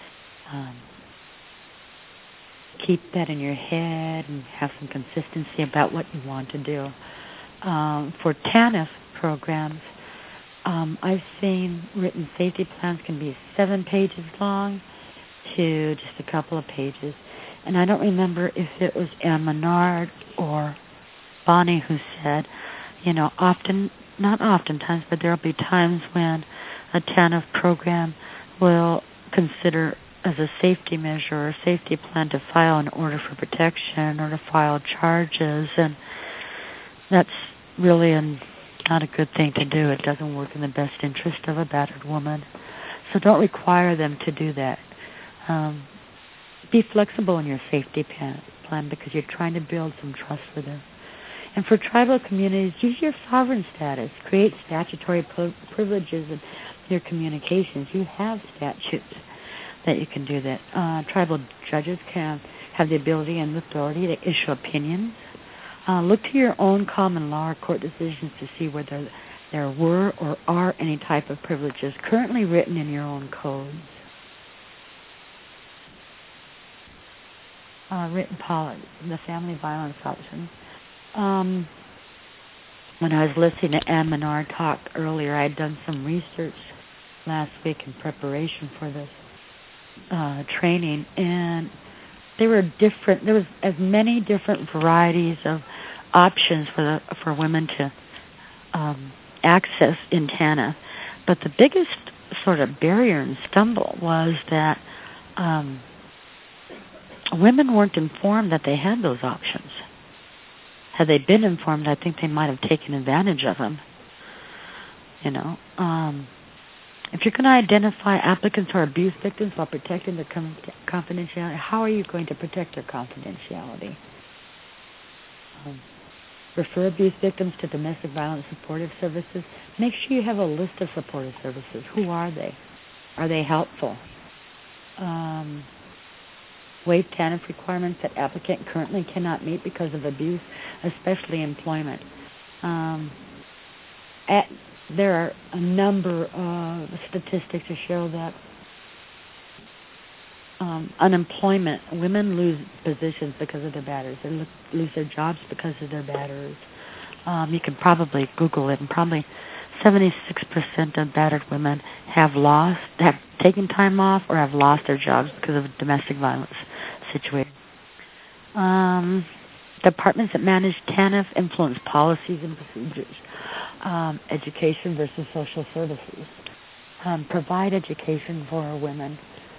keep that in your head and have some consistency about what you want to do. For TANF programs, I've seen written safety plans can be 7 pages long to just a couple of pages. And I don't remember if it was Anne Menard or Bonnie who said, not oftentimes, but there'll be times when a TANF program will consider as a safety measure or a safety plan to file an order for protection or to file charges, and that's really not a good thing to do. It doesn't work in the best interest of a battered woman. So don't require them to do that. Be flexible in your safety plan because you're trying to build some trust with them. And for tribal communities, use your sovereign status. Create statutory privileges in your communications. You have statutes that you can do that. Tribal judges can have the ability and authority to issue opinions. Look to your own common law or court decisions to see whether there were or are any type of privileges currently written in your own codes. Written policy, the family violence options. When I was listening to Ann Menard talk earlier, I had done some research last week in preparation for this training, and there was as many different varieties of options for women to access in TANF. But the biggest sort of barrier and stumble was that women weren't informed that they had those options. Had they been informed, I think they might have taken advantage of them. You know, if you're going to identify applicants who are abuse victims while protecting their confidentiality, how are you going to protect their confidentiality? Refer abuse victims to domestic violence supportive services. Make sure you have a list of supportive services. Who are they? Are they helpful? Waive TANF requirements that applicant currently cannot meet because of abuse, especially employment. There are a number of statistics to show that unemployment, women lose positions because of their batterers. They lose their jobs because of their batterers. You can probably Google it, and probably 76% of battered women have taken time off or have lost their jobs because of domestic violence situation. Departments that manage TANF influence policies and procedures. Education versus social services. Provide education for women.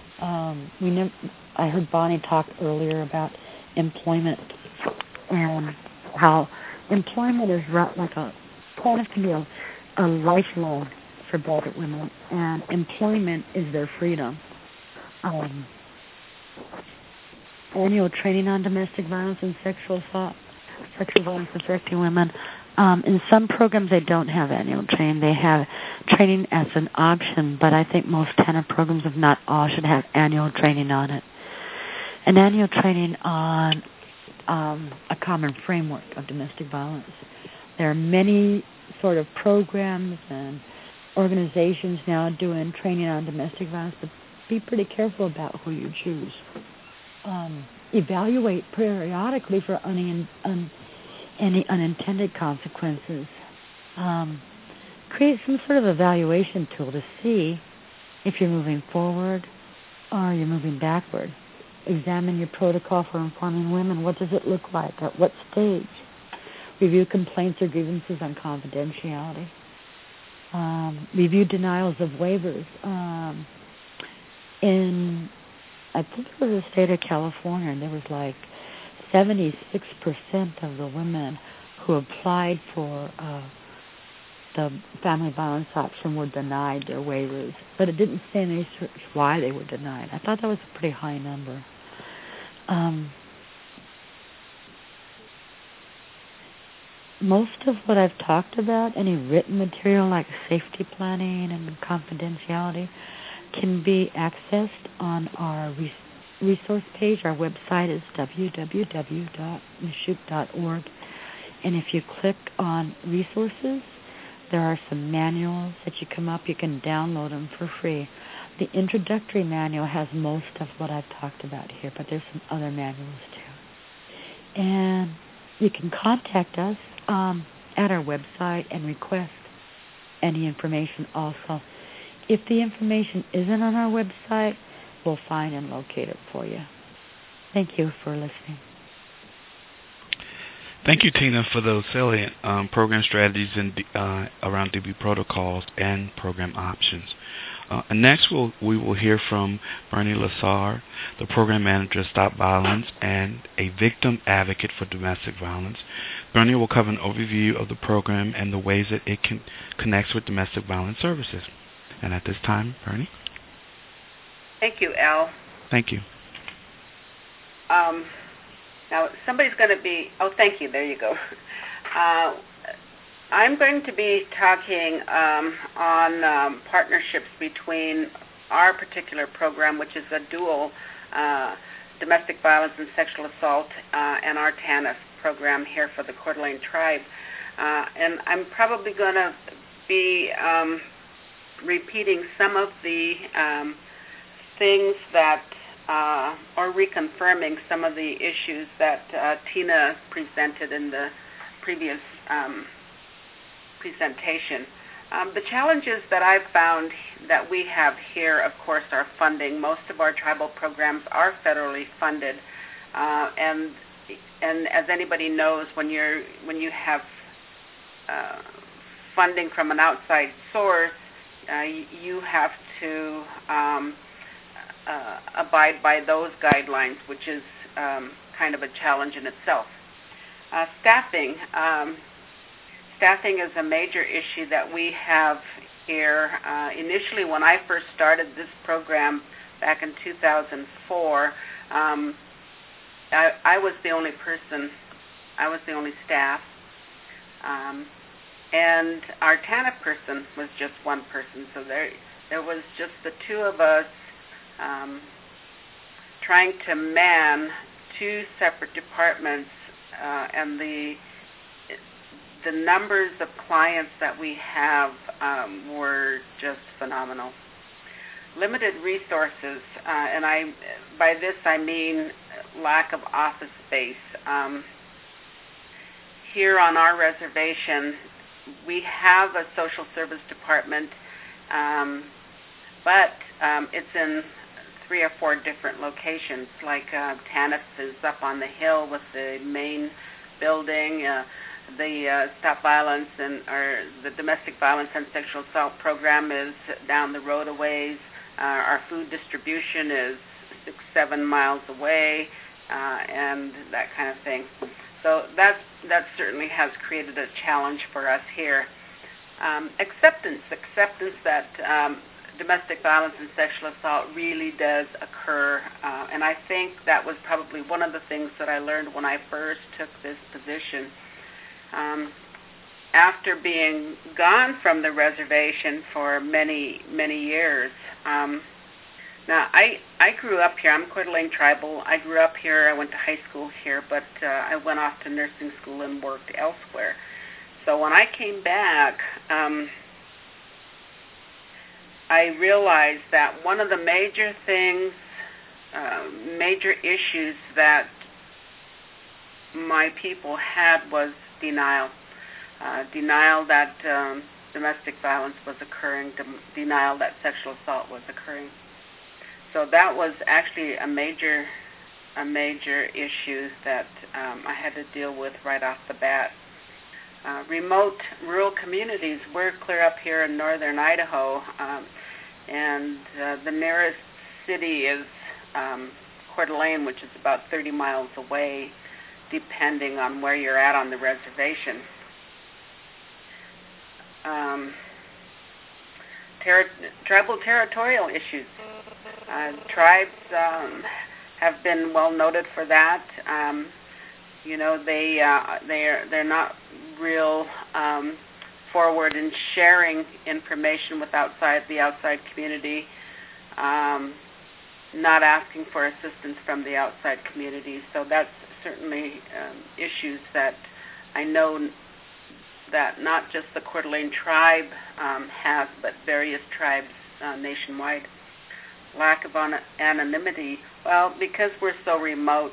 I heard Bonnie talk earlier about employment and how employment is TANF can be a lifelong for battered women, and employment is their freedom. Annual training on domestic violence and sexual violence affecting women. In some programs, they don't have annual training. They have training as an option, but I think most TANF programs, if not all, should have annual training on it. An annual training on a common framework of domestic violence. There are many sort of programs and organizations now doing training on domestic violence, but be pretty careful about who you choose. Evaluate periodically for any unintended consequences. Create some sort of evaluation tool to see if you're moving forward or you're moving backward. Examine your protocol for informing women. What does it look like? At what stage? Review complaints or grievances on confidentiality. Review denials of waivers. In, I think it was the state of California, and there was like 76% of the women who applied for the family violence option were denied their waivers, but it didn't say in the research why they were denied. I thought that was a pretty high number. Most of what I've talked about, any written material like safety planning and confidentiality, can be accessed on our resource page. Our website is www.mishuk.org, and if you click on resources, there are some manuals that you come up. You can download them for free. The introductory manual has most of what I've talked about here, but there's some other manuals too. And you can contact us at our website and request any information also. If the information isn't on our website, we'll find and locate it for you. Thank you for listening. Thank you, Tina, for those salient program strategies and around DB protocols and program options. And next, we will hear from Bernie Lassar, the program manager of Stop Violence and a victim advocate for domestic violence. Bernie will cover an overview of the program and the ways that it connects with domestic violence services. And at this time, Bernie. Thank you, Al. Thank you. Now, somebody's going to be... Oh, thank you. There you go. I'm going to be talking on partnerships between our particular program, which is a dual domestic violence and sexual assault and our TANF program here for the Coeur d'Alene Tribe. And I'm probably going to be repeating some of the things that, or reconfirming some of the issues that Tina presented in the previous presentation. The challenges that I've found that we have here, of course, are funding. Most of our tribal programs are federally funded, and as anybody knows, when you have funding from an outside source, you have to abide by those guidelines, which is kind of a challenge in itself. Staffing. Staffing is a major issue that we have here. Initially, when I first started this program back in 2004, I was the only person. I was the only staff. And our TANF person was just one person. So there was just the two of us trying to man two separate departments, and the numbers of clients that we have were just phenomenal. Limited resources, and by this I mean lack of office space. Here on our reservation, we have a social service department, but it's in 3 or 4 different locations. Like TANF is up on the hill with the main building. The Stop Violence or the Domestic Violence and Sexual Assault program is down the road a ways. Our food distribution is 6-7 miles away, and that kind of thing. So that certainly has created a challenge for us here. Acceptance that domestic violence and sexual assault really does occur, and I think that was probably one of the things that I learned when I first took this position. After being gone from the reservation for many, many years, now I grew up here. I'm Coeur d'Alene Tribal. I grew up here. I went to high school here, but I went off to nursing school and worked elsewhere. So when I came back, I realized that one of the major things, major issues that my people had was denial. Denial that domestic violence was occurring, denial that sexual assault was occurring. So that was actually a major issue that I had to deal with right off the bat. Remote rural communities, we're clear up here in northern Idaho, and the nearest city is Coeur d'Alene, which is about 30 miles away, depending on where you're at on the reservation. Tribal territorial issues. Tribes have been well noted for that. They're not real forward in sharing information with the outside community, not asking for assistance from the outside community. So that's certainly issues that I know that not just the Coeur d'Alene Tribe has, but various tribes nationwide. Lack of anonymity. Well, because we're so remote,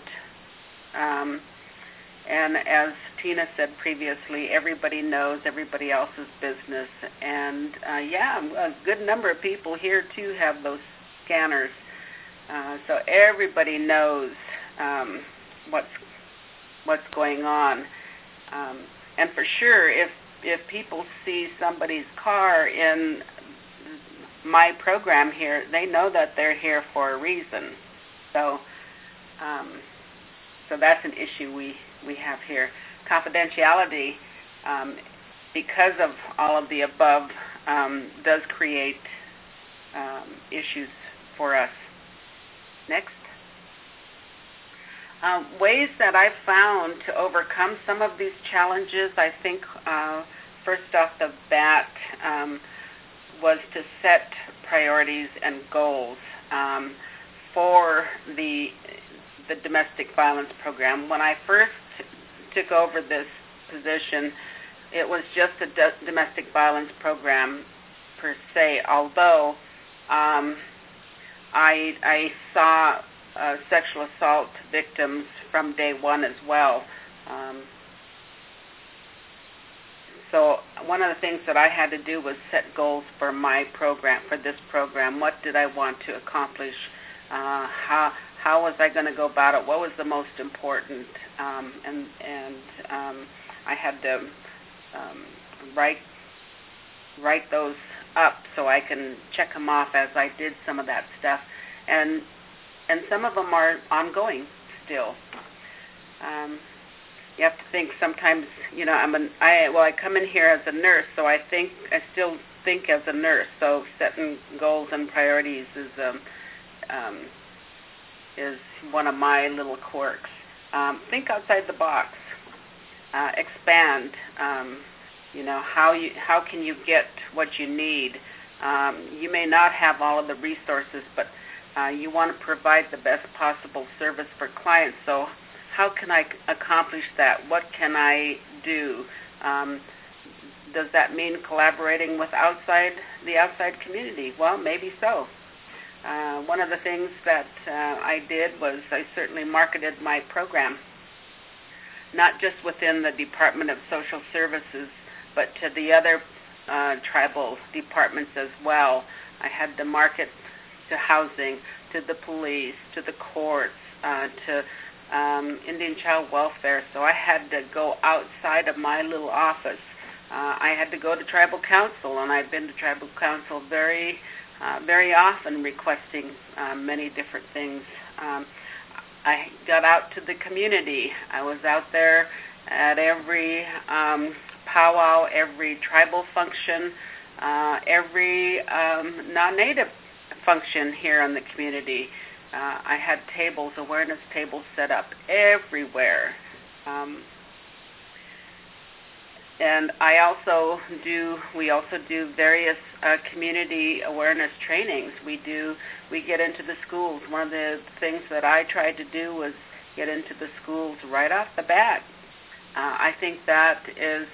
and as Tina said previously, everybody knows everybody else's business. And a good number of people here too have those scanners. So everybody knows what's going on. And for sure, if people see somebody's car in my program here, they know that they're here for a reason. So that's an issue we have here. Confidentiality, because of all of the above, does create issues for us. Next. Ways that I've found to overcome some of these challenges, I think first off the bat, was to set priorities and goals for the domestic violence program. When I first took over this position, it was just a domestic violence program per se, although I saw sexual assault victims from day one as well. So one of the things that I had to do was set goals for my program, for this program. What did I want to accomplish? How was I going to go about it? What was the most important? And I had to write those up so I can check them off as I did some of that stuff, and some of them are ongoing still. You have to think sometimes, I come in here as a nurse, so I still think as a nurse. So setting goals and priorities is one of my little quirks. Think outside the box. Expand. How can you get what you need? You may not have all of the resources, but you want to provide the best possible service for clients. So how can I accomplish that? What can I do? Does that mean collaborating with the outside community? Well, maybe so. One of the things that I did was I certainly marketed my program, not just within the Department of Social Services, but to the other tribal departments as well. I had to market to housing, to the police, to the courts, to Indian Child Welfare. So I had to go outside of my little office. I had to go to Tribal Council, and I've been to Tribal Council very often requesting many different things. I got out to the community. I was out there at every powwow, every tribal function, every non-native function here in the community. I had awareness tables set up everywhere. And we also do various community awareness trainings. We get into the schools. One of the things that I tried to do was get into the schools right off the bat. I think that is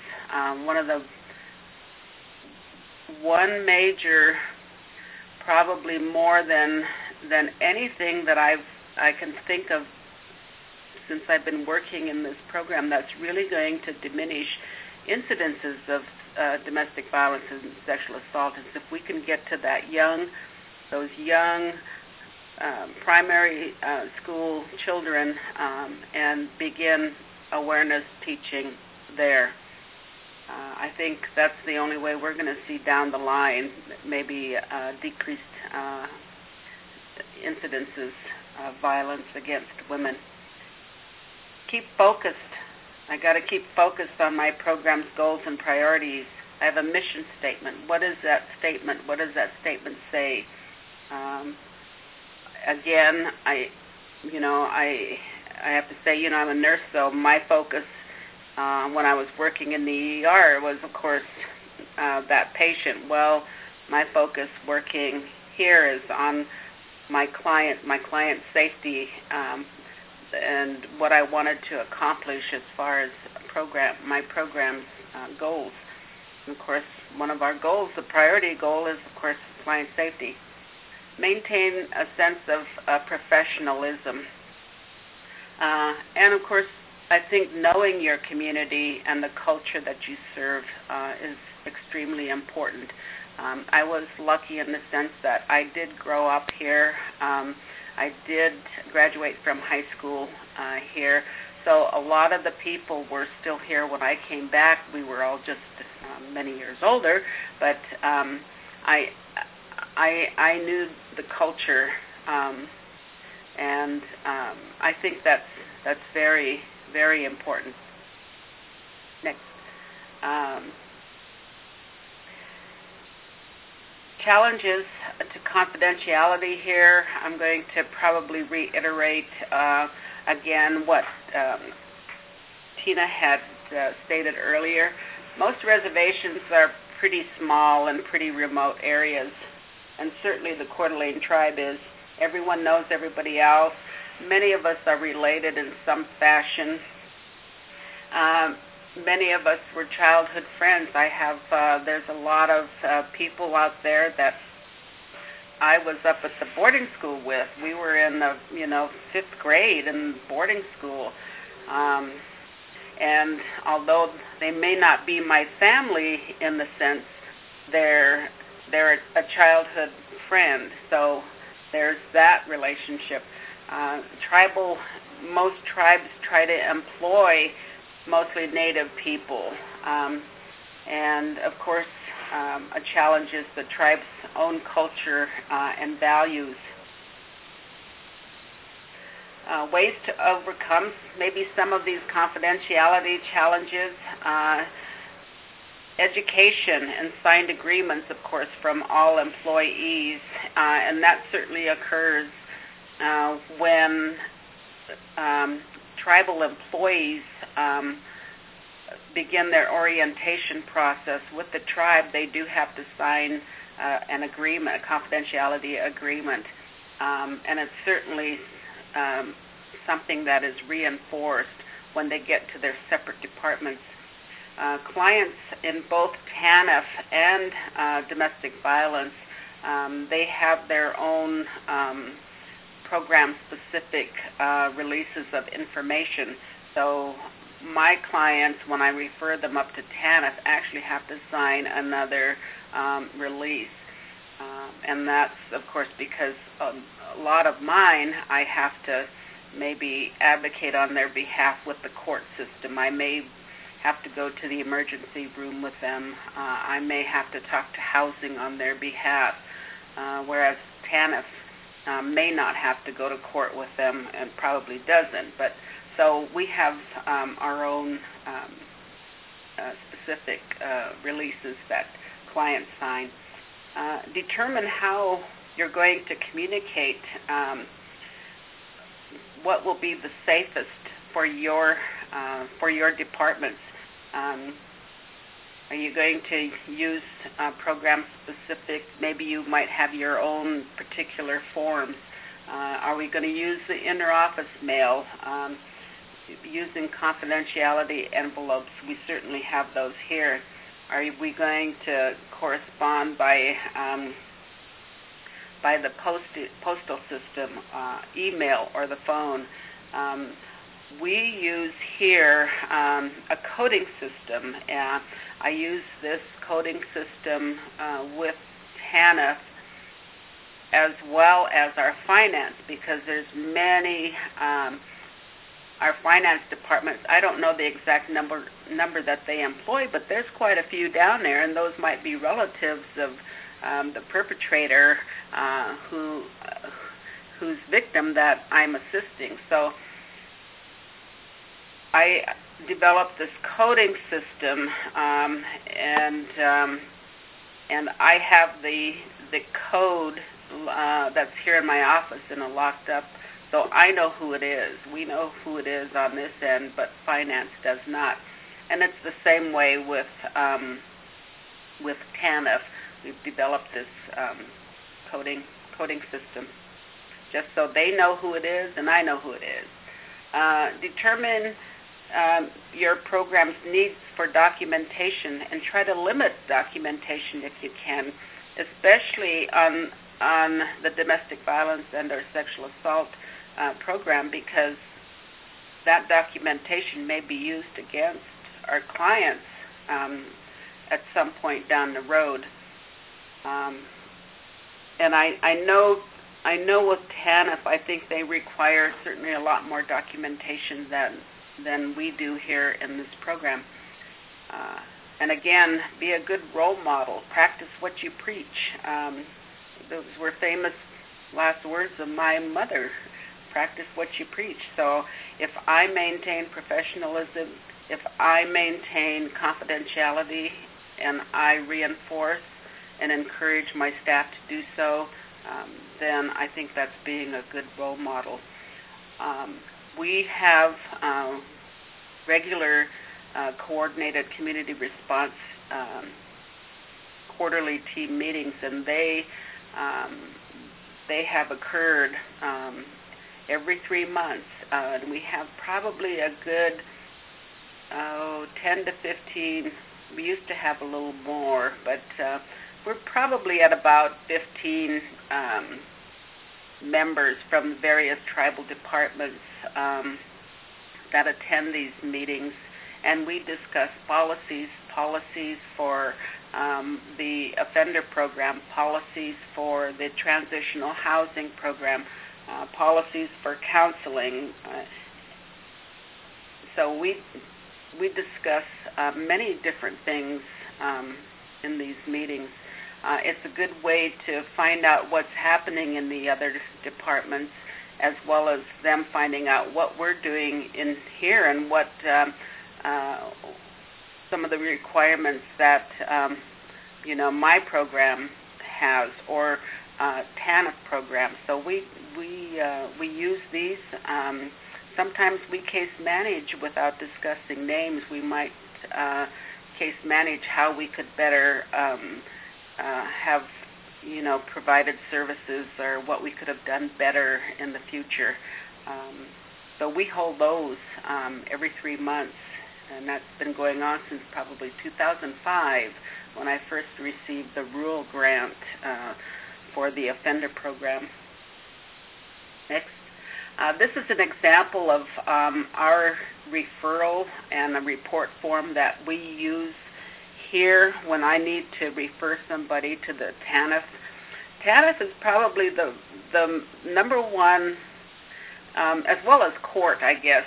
one major, probably more than anything that I can think of since I've been working in this program, that's really going to diminish incidences of domestic violence and sexual assault, is if we can get to those young primary school children and begin awareness teaching there. I think that's the only way we're going to see down the line maybe decreased incidences of violence against women. Keep focused. I got to keep focused on my program's goals and priorities. I have a mission statement. What is that statement? What does that statement say? Again, I have to say, I'm a nurse, so my focus when I was working in the ER was, of course, that patient. Well, my focus working here is on my client's safety, and what I wanted to accomplish as far as my program's goals. And of course, one of our goals, the priority goal, is, of course, client safety. Maintain a sense of professionalism. And, of course, I think knowing your community and the culture that you serve is extremely important. I was lucky in the sense that I did grow up here. I did graduate from high school here. So a lot of the people were still here when I came back. We were all just many years older, but I knew the culture, and I think that's very, very important. Next. Challenges to confidentiality here. I'm going to probably reiterate again what Tina had stated earlier. Most reservations are pretty small and pretty remote areas. And certainly the Coeur d'Alene tribe is. Everyone knows everybody else. Many of us are related in some fashion. Many of us were childhood friends. There's a lot of people out there that I was up at the boarding school with. We were in the 5th grade in boarding school. And although they may not be my family in the sense, they're a childhood friend. So there's that relationship. Most tribes try to employ mostly Native people. And of course, a challenge is the tribe's own culture and values. Ways to overcome maybe some of these confidentiality challenges. Education and signed agreements, of course, from all employees. And that certainly occurs when tribal employees begin their orientation process with the tribe. They do have to sign an agreement, a confidentiality agreement, and it's certainly something that is reinforced when they get to their separate departments. Clients in both TANF and domestic violence, they have their own program-specific releases of information. So my clients, when I refer them up to TANF, actually have to sign another release. And that's, of course, because a lot of mine, I have to maybe advocate on their behalf with the court system. I may have to go to the emergency room with them. I may have to talk to housing on their behalf, whereas TANF may not have to go to court with them and probably doesn't. But so we have our own specific releases that clients sign. Determine how you're going to communicate what will be the safest for your departments. Are you going to use program-specific? Maybe you might have your own particular forms. Are we going to use the inter-office mail? Using confidentiality envelopes, we certainly have those here. Are we going to correspond by the postal system, email, or the phone? We use here a coding system. I use this coding system with TANF as well as our finance, because there's many, our finance departments, I don't know the exact number that they employ, but there's quite a few down there, and those might be relatives of the perpetrator whose victim that I'm assisting. So I developed this coding system, and I have the code that's here in my office in a locked up. So I know who it is. We know who it is on this end, but finance does not. And it's the same way with TANF. We've developed this coding system, just so they know who it is and I know who it is. Determine your program's needs for documentation and try to limit documentation if you can, especially on the domestic violence and or sexual assault program, because that documentation may be used against our clients at some point down the road. And I know with TANF, I think they require certainly a lot more documentation than we do here in this program. And again, be a good role model. Practice what you preach. Those were famous last words of my mother. Practice what you preach. So if I maintain professionalism, if I maintain confidentiality, and I reinforce and encourage my staff to do so, then I think that's being a good role model. We have regular coordinated community response quarterly team meetings, and they have occurred every 3 months. And we have probably a good 10 to 15. We used to have a little more, but we're probably at about 15 members from various tribal departments that attend these meetings, and we discuss policies for the offender program, policies for the transitional housing program, policies for counseling. So we discuss many different things in these meetings. It's a good way to find out what's happening in the other departments, as well as them finding out what we're doing in here and what some of the requirements that my program has, or TANF program. So we use these. Sometimes we case manage without discussing names. We might case manage how we could better have provided services, or what we could have done better in the future. So we hold those every 3 months, and that's been going on since probably 2005, when I first received the rural grant for the offender program. Next. This is an example of our referral and a report form that we use here when I need to refer somebody to the TANF. TANF is probably the number one, as well as court, I guess,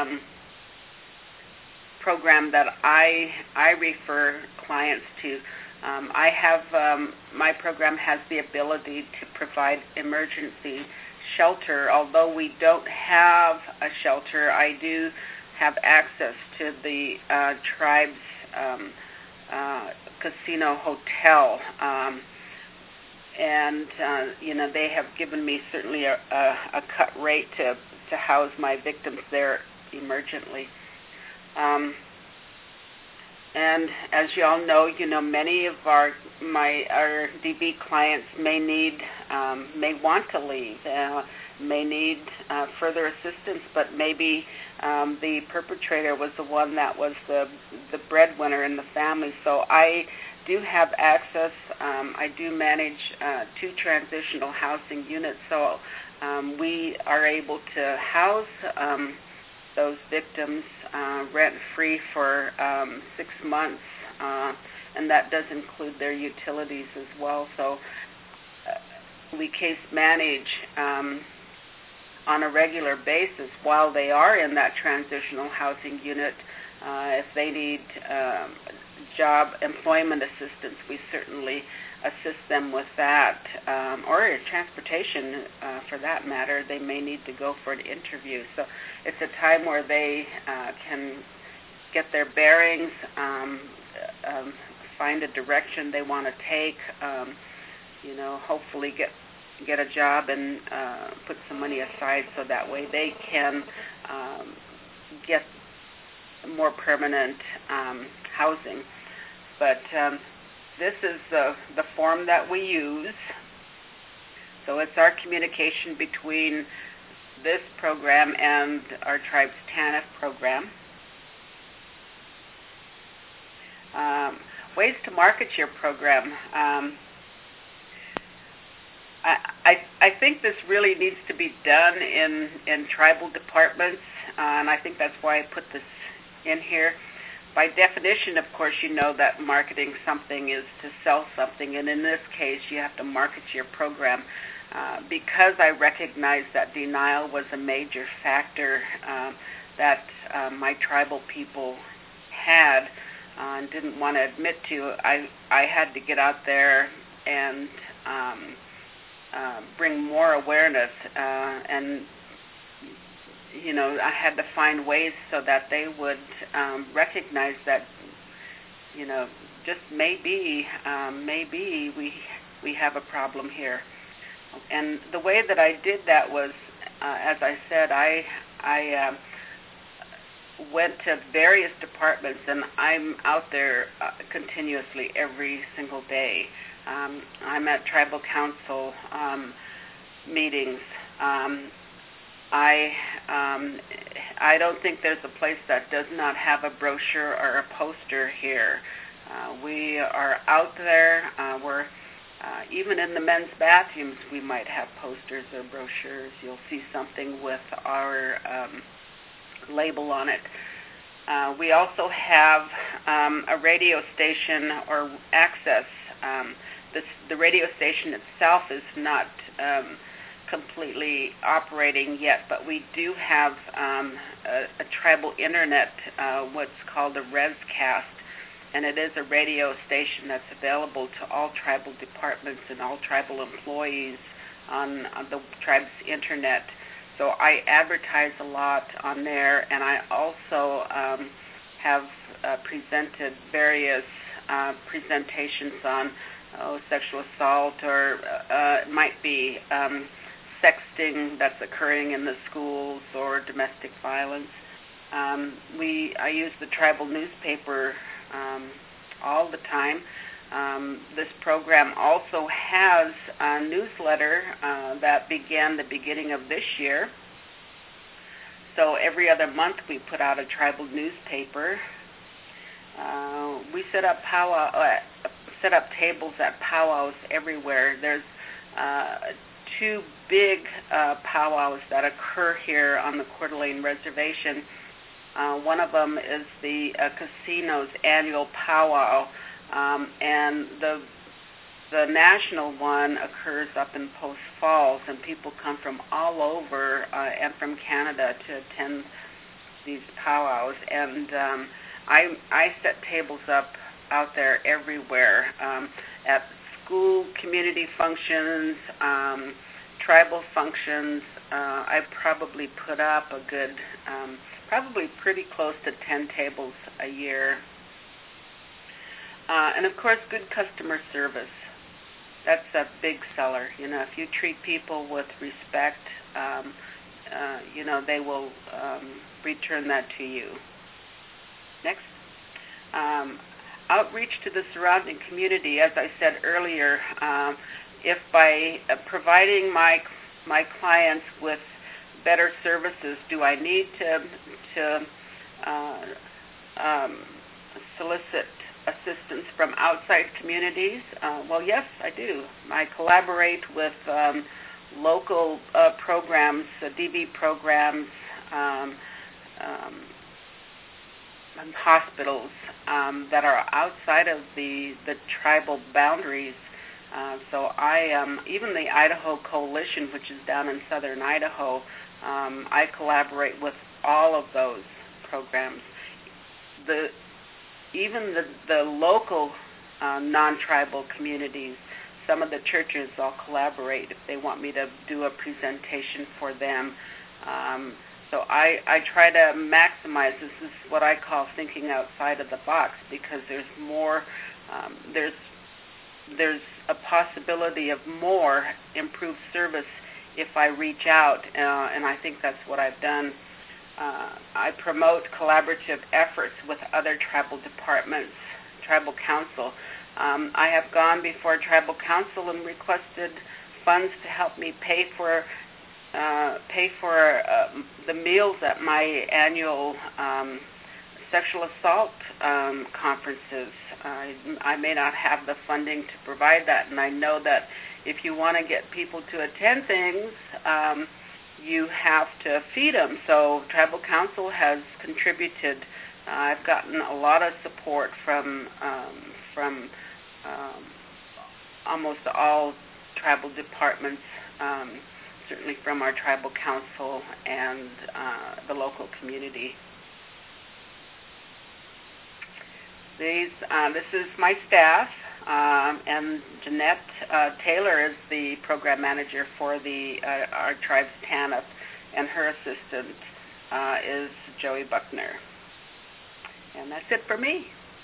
program that I refer clients to. I have my program has the ability to provide emergency shelter. Although we don't have a shelter, I do have access to the tribe's casino hotel, and they have given me certainly a cut rate to house my victims there emergently. And as you all know, many of our DV clients may want to leave, may need further assistance, but maybe the perpetrator was the one that was the breadwinner in the family. So I do have access. I do manage 2 transitional housing units, so we are able to house those victims rent-free for 6 months, and that does include their utilities as well. So we case manage on a regular basis while they are in that transitional housing unit. If they need employment assistance, we certainly assist them with that, or transportation for that matter. They may need to go for an interview. So it's a time where they can get their bearings, find a direction they want to take, hopefully get a job and put some money aside so that way they can get more permanent housing. But this is the form that we use. So it's our communication between this program and our tribe's TANF program. Ways to market your program. I think this really needs to be done in tribal departments, and I think that's why I put this in here. By definition, of course, you know that marketing something is to sell something, and in this case, you have to market your program. Because I recognize that denial was a major factor that my tribal people had and didn't want to admit to, I had to get out there and bring more awareness, and I had to find ways so that they would recognize that, just maybe we have a problem here. And the way that I did that was, as I said, I went to various departments, and I'm out there continuously every single day. I'm at tribal council meetings. I don't think there's a place that does not have a brochure or a poster here. We are out there. We're even in the men's bathrooms, we might have posters or brochures. You'll see something with our label on it. We also have a radio station or access. The radio station itself is not completely operating yet, but we do have a tribal internet, what's called a ResCast, and it is a radio station that's available to all tribal departments and all tribal employees on the tribe's internet. So I advertise a lot on there, and I also have presented various presentations on sexual assault, or it might be sexting that's occurring in the schools, or domestic violence. I use the tribal newspaper all the time. This program also has a newsletter that began the beginning of this year. So every other month we put out a tribal newspaper. We set up tables at powwows everywhere. There's two big powwows that occur here on the Coeur d'Alene Reservation. One of them is the casino's annual powwow, and the national one occurs up in Post Falls, and people come from all over and from Canada to attend these powwows. And I set tables up out there everywhere, at school community functions, tribal functions. I probably put up a good, probably pretty close to 10 tables a year. And of course, good customer service. That's a big seller. If you treat people with respect, they will return that to you. Next. Outreach to the surrounding community. As I said earlier, if by providing my clients with better services, do I need to solicit assistance from outside communities? Well, yes, I do. I collaborate with local programs, DV programs, and hospitals that are outside of the tribal boundaries. So even the Idaho Coalition, which is down in southern Idaho, I collaborate with all of those programs. Even the local non-tribal communities, some of the churches, I'll collaborate if they want me to do a presentation for them. So I try to maximize. This is what I call thinking outside of the box, because there's more. There's a possibility of more improved service if I reach out, and I think that's what I've done. I promote collaborative efforts with other tribal departments, tribal council. I have gone before tribal council and requested funds to help me pay for the meals at my annual sexual assault conferences. I may not have the funding to provide that, and I know that if you want to get people to attend things, you have to feed them. So tribal council has contributed. I've gotten a lot of support from almost all tribal departments, certainly from our tribal council and the local community. This is my staff, and Jeanette Taylor is the program manager for our tribe's TANF, and her assistant is Joey Buckner. And that's it for me.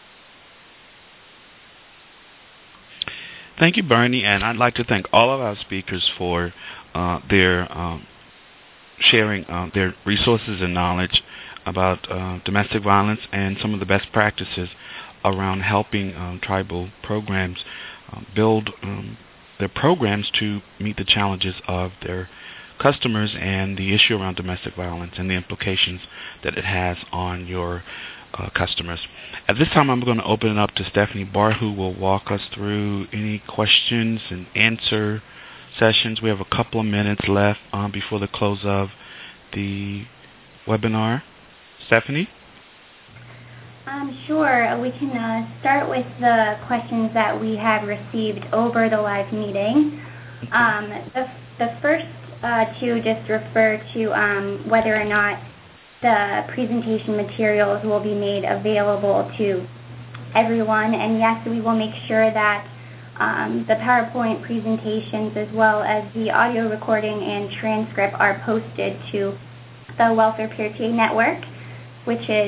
Thank you, Bernie, and I'd like to thank all of our speakers for their sharing their resources and knowledge about domestic violence and some of the best practices around helping tribal programs build their programs to meet the challenges of their customers and the issue around domestic violence and the implications that it has on your customers. At this time, I'm going to open it up to Stephanie Barr, who will walk us through any questions and answer sessions. We have a couple of minutes left before the close of the webinar. Stephanie? Sure. We can start with the questions that we have received over the live meeting. The first two just refer to whether or not the presentation materials will be made available to everyone. And yes, we will make sure that the PowerPoint presentations as well as the audio recording and transcript are posted to the Welfare PRTA Network, which is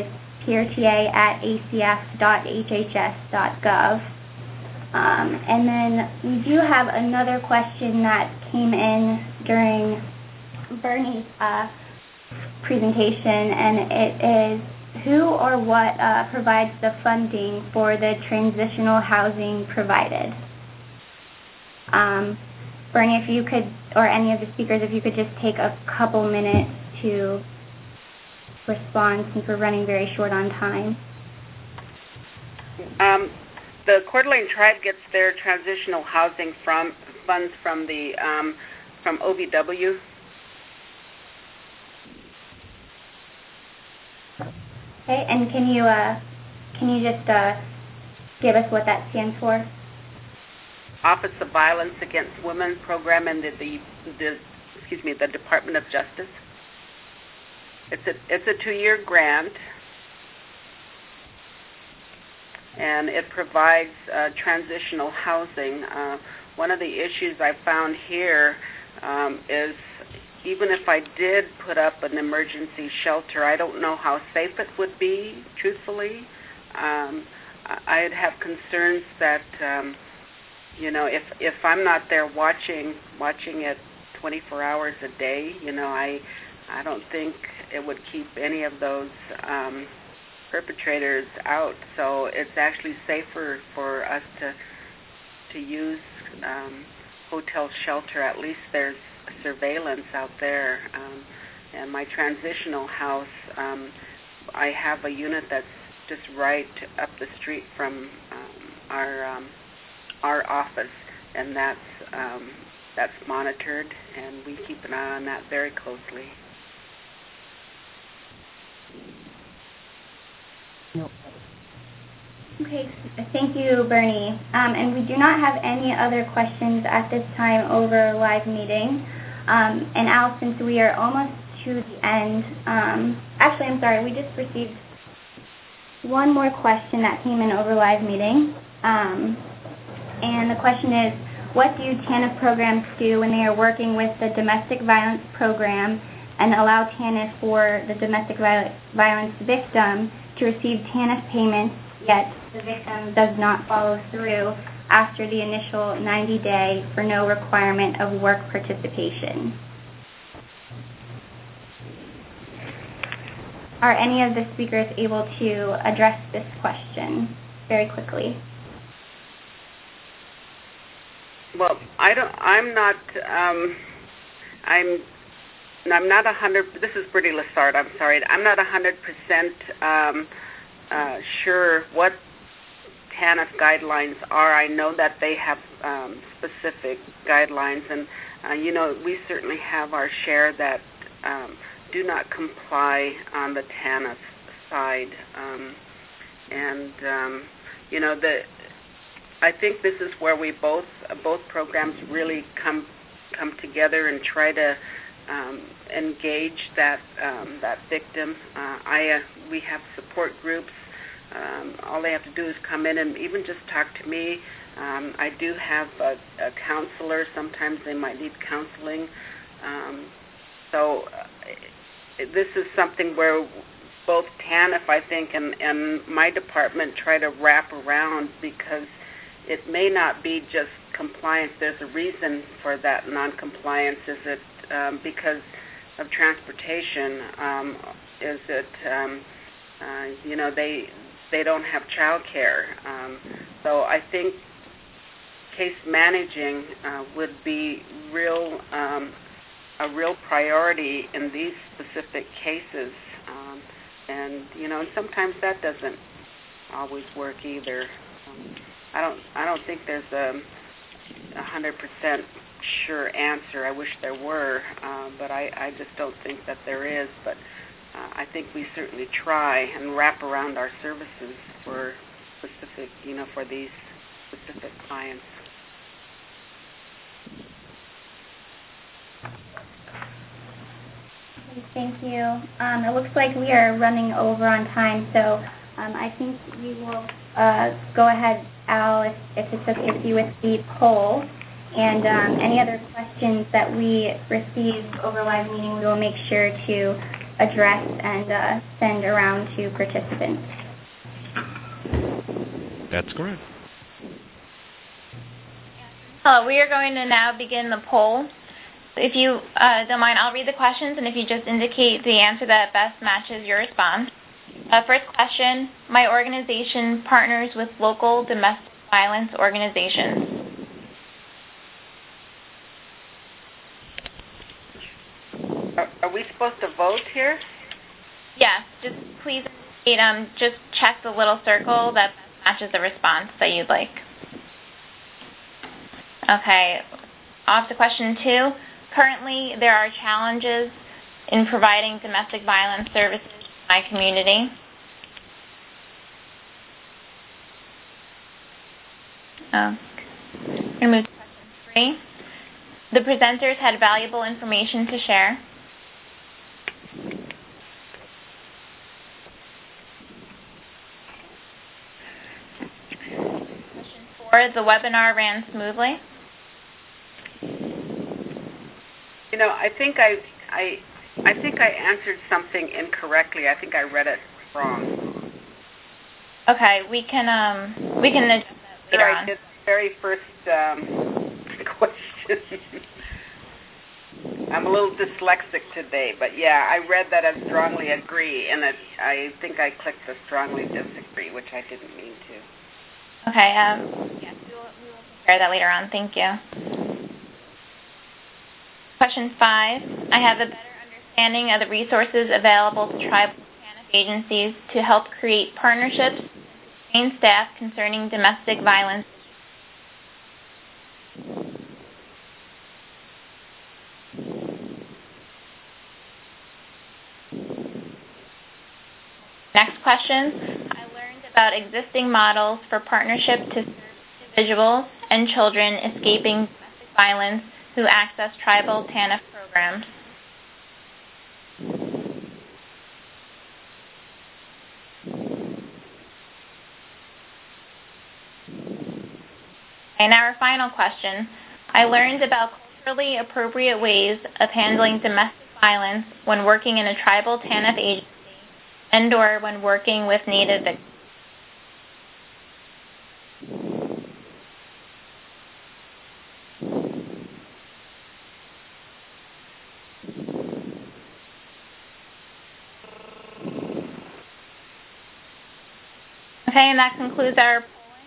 PRTA@acf.hhs.gov. And then we do have another question that came in during Bernie's presentation, and it is, who or what provides the funding for the transitional housing provided? Bernie, if you could, or any of the speakers, if you could just take a couple minutes to respond, since we're running very short on time. The Coeur d'Alene tribe gets their transitional housing funds from the from OVW. Okay, and can you just give us what that stands for? Office of Violence Against Women program and the Department of Justice. It's a 2-year grant, and it provides transitional housing. One of the issues I found here is, even if I did put up an emergency shelter, I don't know how safe it would be, truthfully. I'd have concerns that, if I'm not there watching it 24 hours a day, I don't think it would keep any of those perpetrators out. So it's actually safer for us to use hotel shelter. At least there's surveillance out there. And my transitional house, I have a unit that's just right up the street from our office, and that's monitored, and we keep an eye on that very closely. Okay, thank you, Bernie. And we do not have any other questions at this time over live meeting. And Al, since we are almost to the end, actually, I'm sorry, we just received one more question that came in over live meeting. And the question is, what do TANF programs do when they are working with the domestic violence program and allow TANF for the domestic violence victim to receive TANF payments, yet the victim does not follow through after the initial 90-day for no requirement of work participation? Are any of the speakers able to address this question very quickly? Well, I'm not 100. This is Bertie Lessard. I'm sorry. I'm not 100% sure what TANF guidelines are. I know that they have specific guidelines, and we certainly have our share that do not comply on the TANF side, I think this is where we both programs really come together and try to engage that victim. We have support groups. All they have to do is come in and even just talk to me. I do have a counselor. Sometimes they might need counseling. So this is something where both TANF, I think, and my department try to wrap around, because it may not be just compliance. There's a reason for that non-compliance. Is it because of transportation, Is it they don't have child care? So I think case managing would be a real priority in these specific cases, and sometimes that doesn't always work either. I don't think there's a 100% sure answer. I wish there were, but I just don't think that there is. But I think we certainly try and wrap around our services for specific, for these specific clients. Thank you. It looks like we are running over on time, so I think we will go ahead, Al, if it's okay with you, with the poll. And any other questions that we receive over live meeting, we will make sure to address and send around to participants. That's correct. We are going to now begin the poll. If you don't mind, I'll read the questions, and if you just indicate the answer that best matches your response. First question, my organization partners with local domestic violence organizations. Are we supposed to vote here? Yes, just please indicate, just check the little circle that matches the response that you'd like. Okay, off to question 2. Currently, there are challenges in providing domestic violence services in my community. I'm going to move to question 3. The presenters had valuable information to share. Question 4. The webinar ran smoothly. I think I answered something incorrectly. I think I read it wrong. Okay, we can adjust that later on. I did the very first question. I'm a little dyslexic today, but yeah, I read that as strongly agree, and I think I clicked the strongly disagree, which I didn't mean to. Okay, yes, we will take care of that later on. Thank you. Question 5. I have a better understanding of the resources available to tribal TANF agencies to help create partnerships and train staff concerning domestic violence. Next question. I learned about existing models for partnership to serve individuals and children escaping domestic violence who access tribal TANF programs. And our final question. I learned about culturally appropriate ways of handling domestic violence when working in a tribal TANF agency and or when working with Native victims. Okay, and that concludes our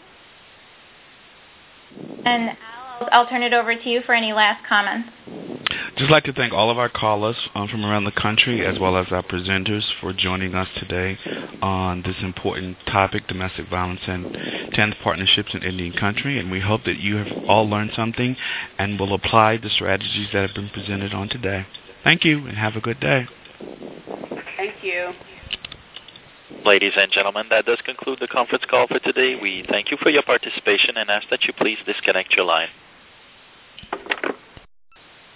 polling. And Al, I'll turn it over to you for any last comments. Just like to thank all of our callers from around the country, as well as our presenters, for joining us today on this important topic, domestic violence and TANF partnerships in Indian country. And we hope that you have all learned something and will apply the strategies that have been presented on today. Thank you, and have a good day. Thank you. Ladies and gentlemen, that does conclude the conference call for today. We thank you for your participation and ask that you please disconnect your line.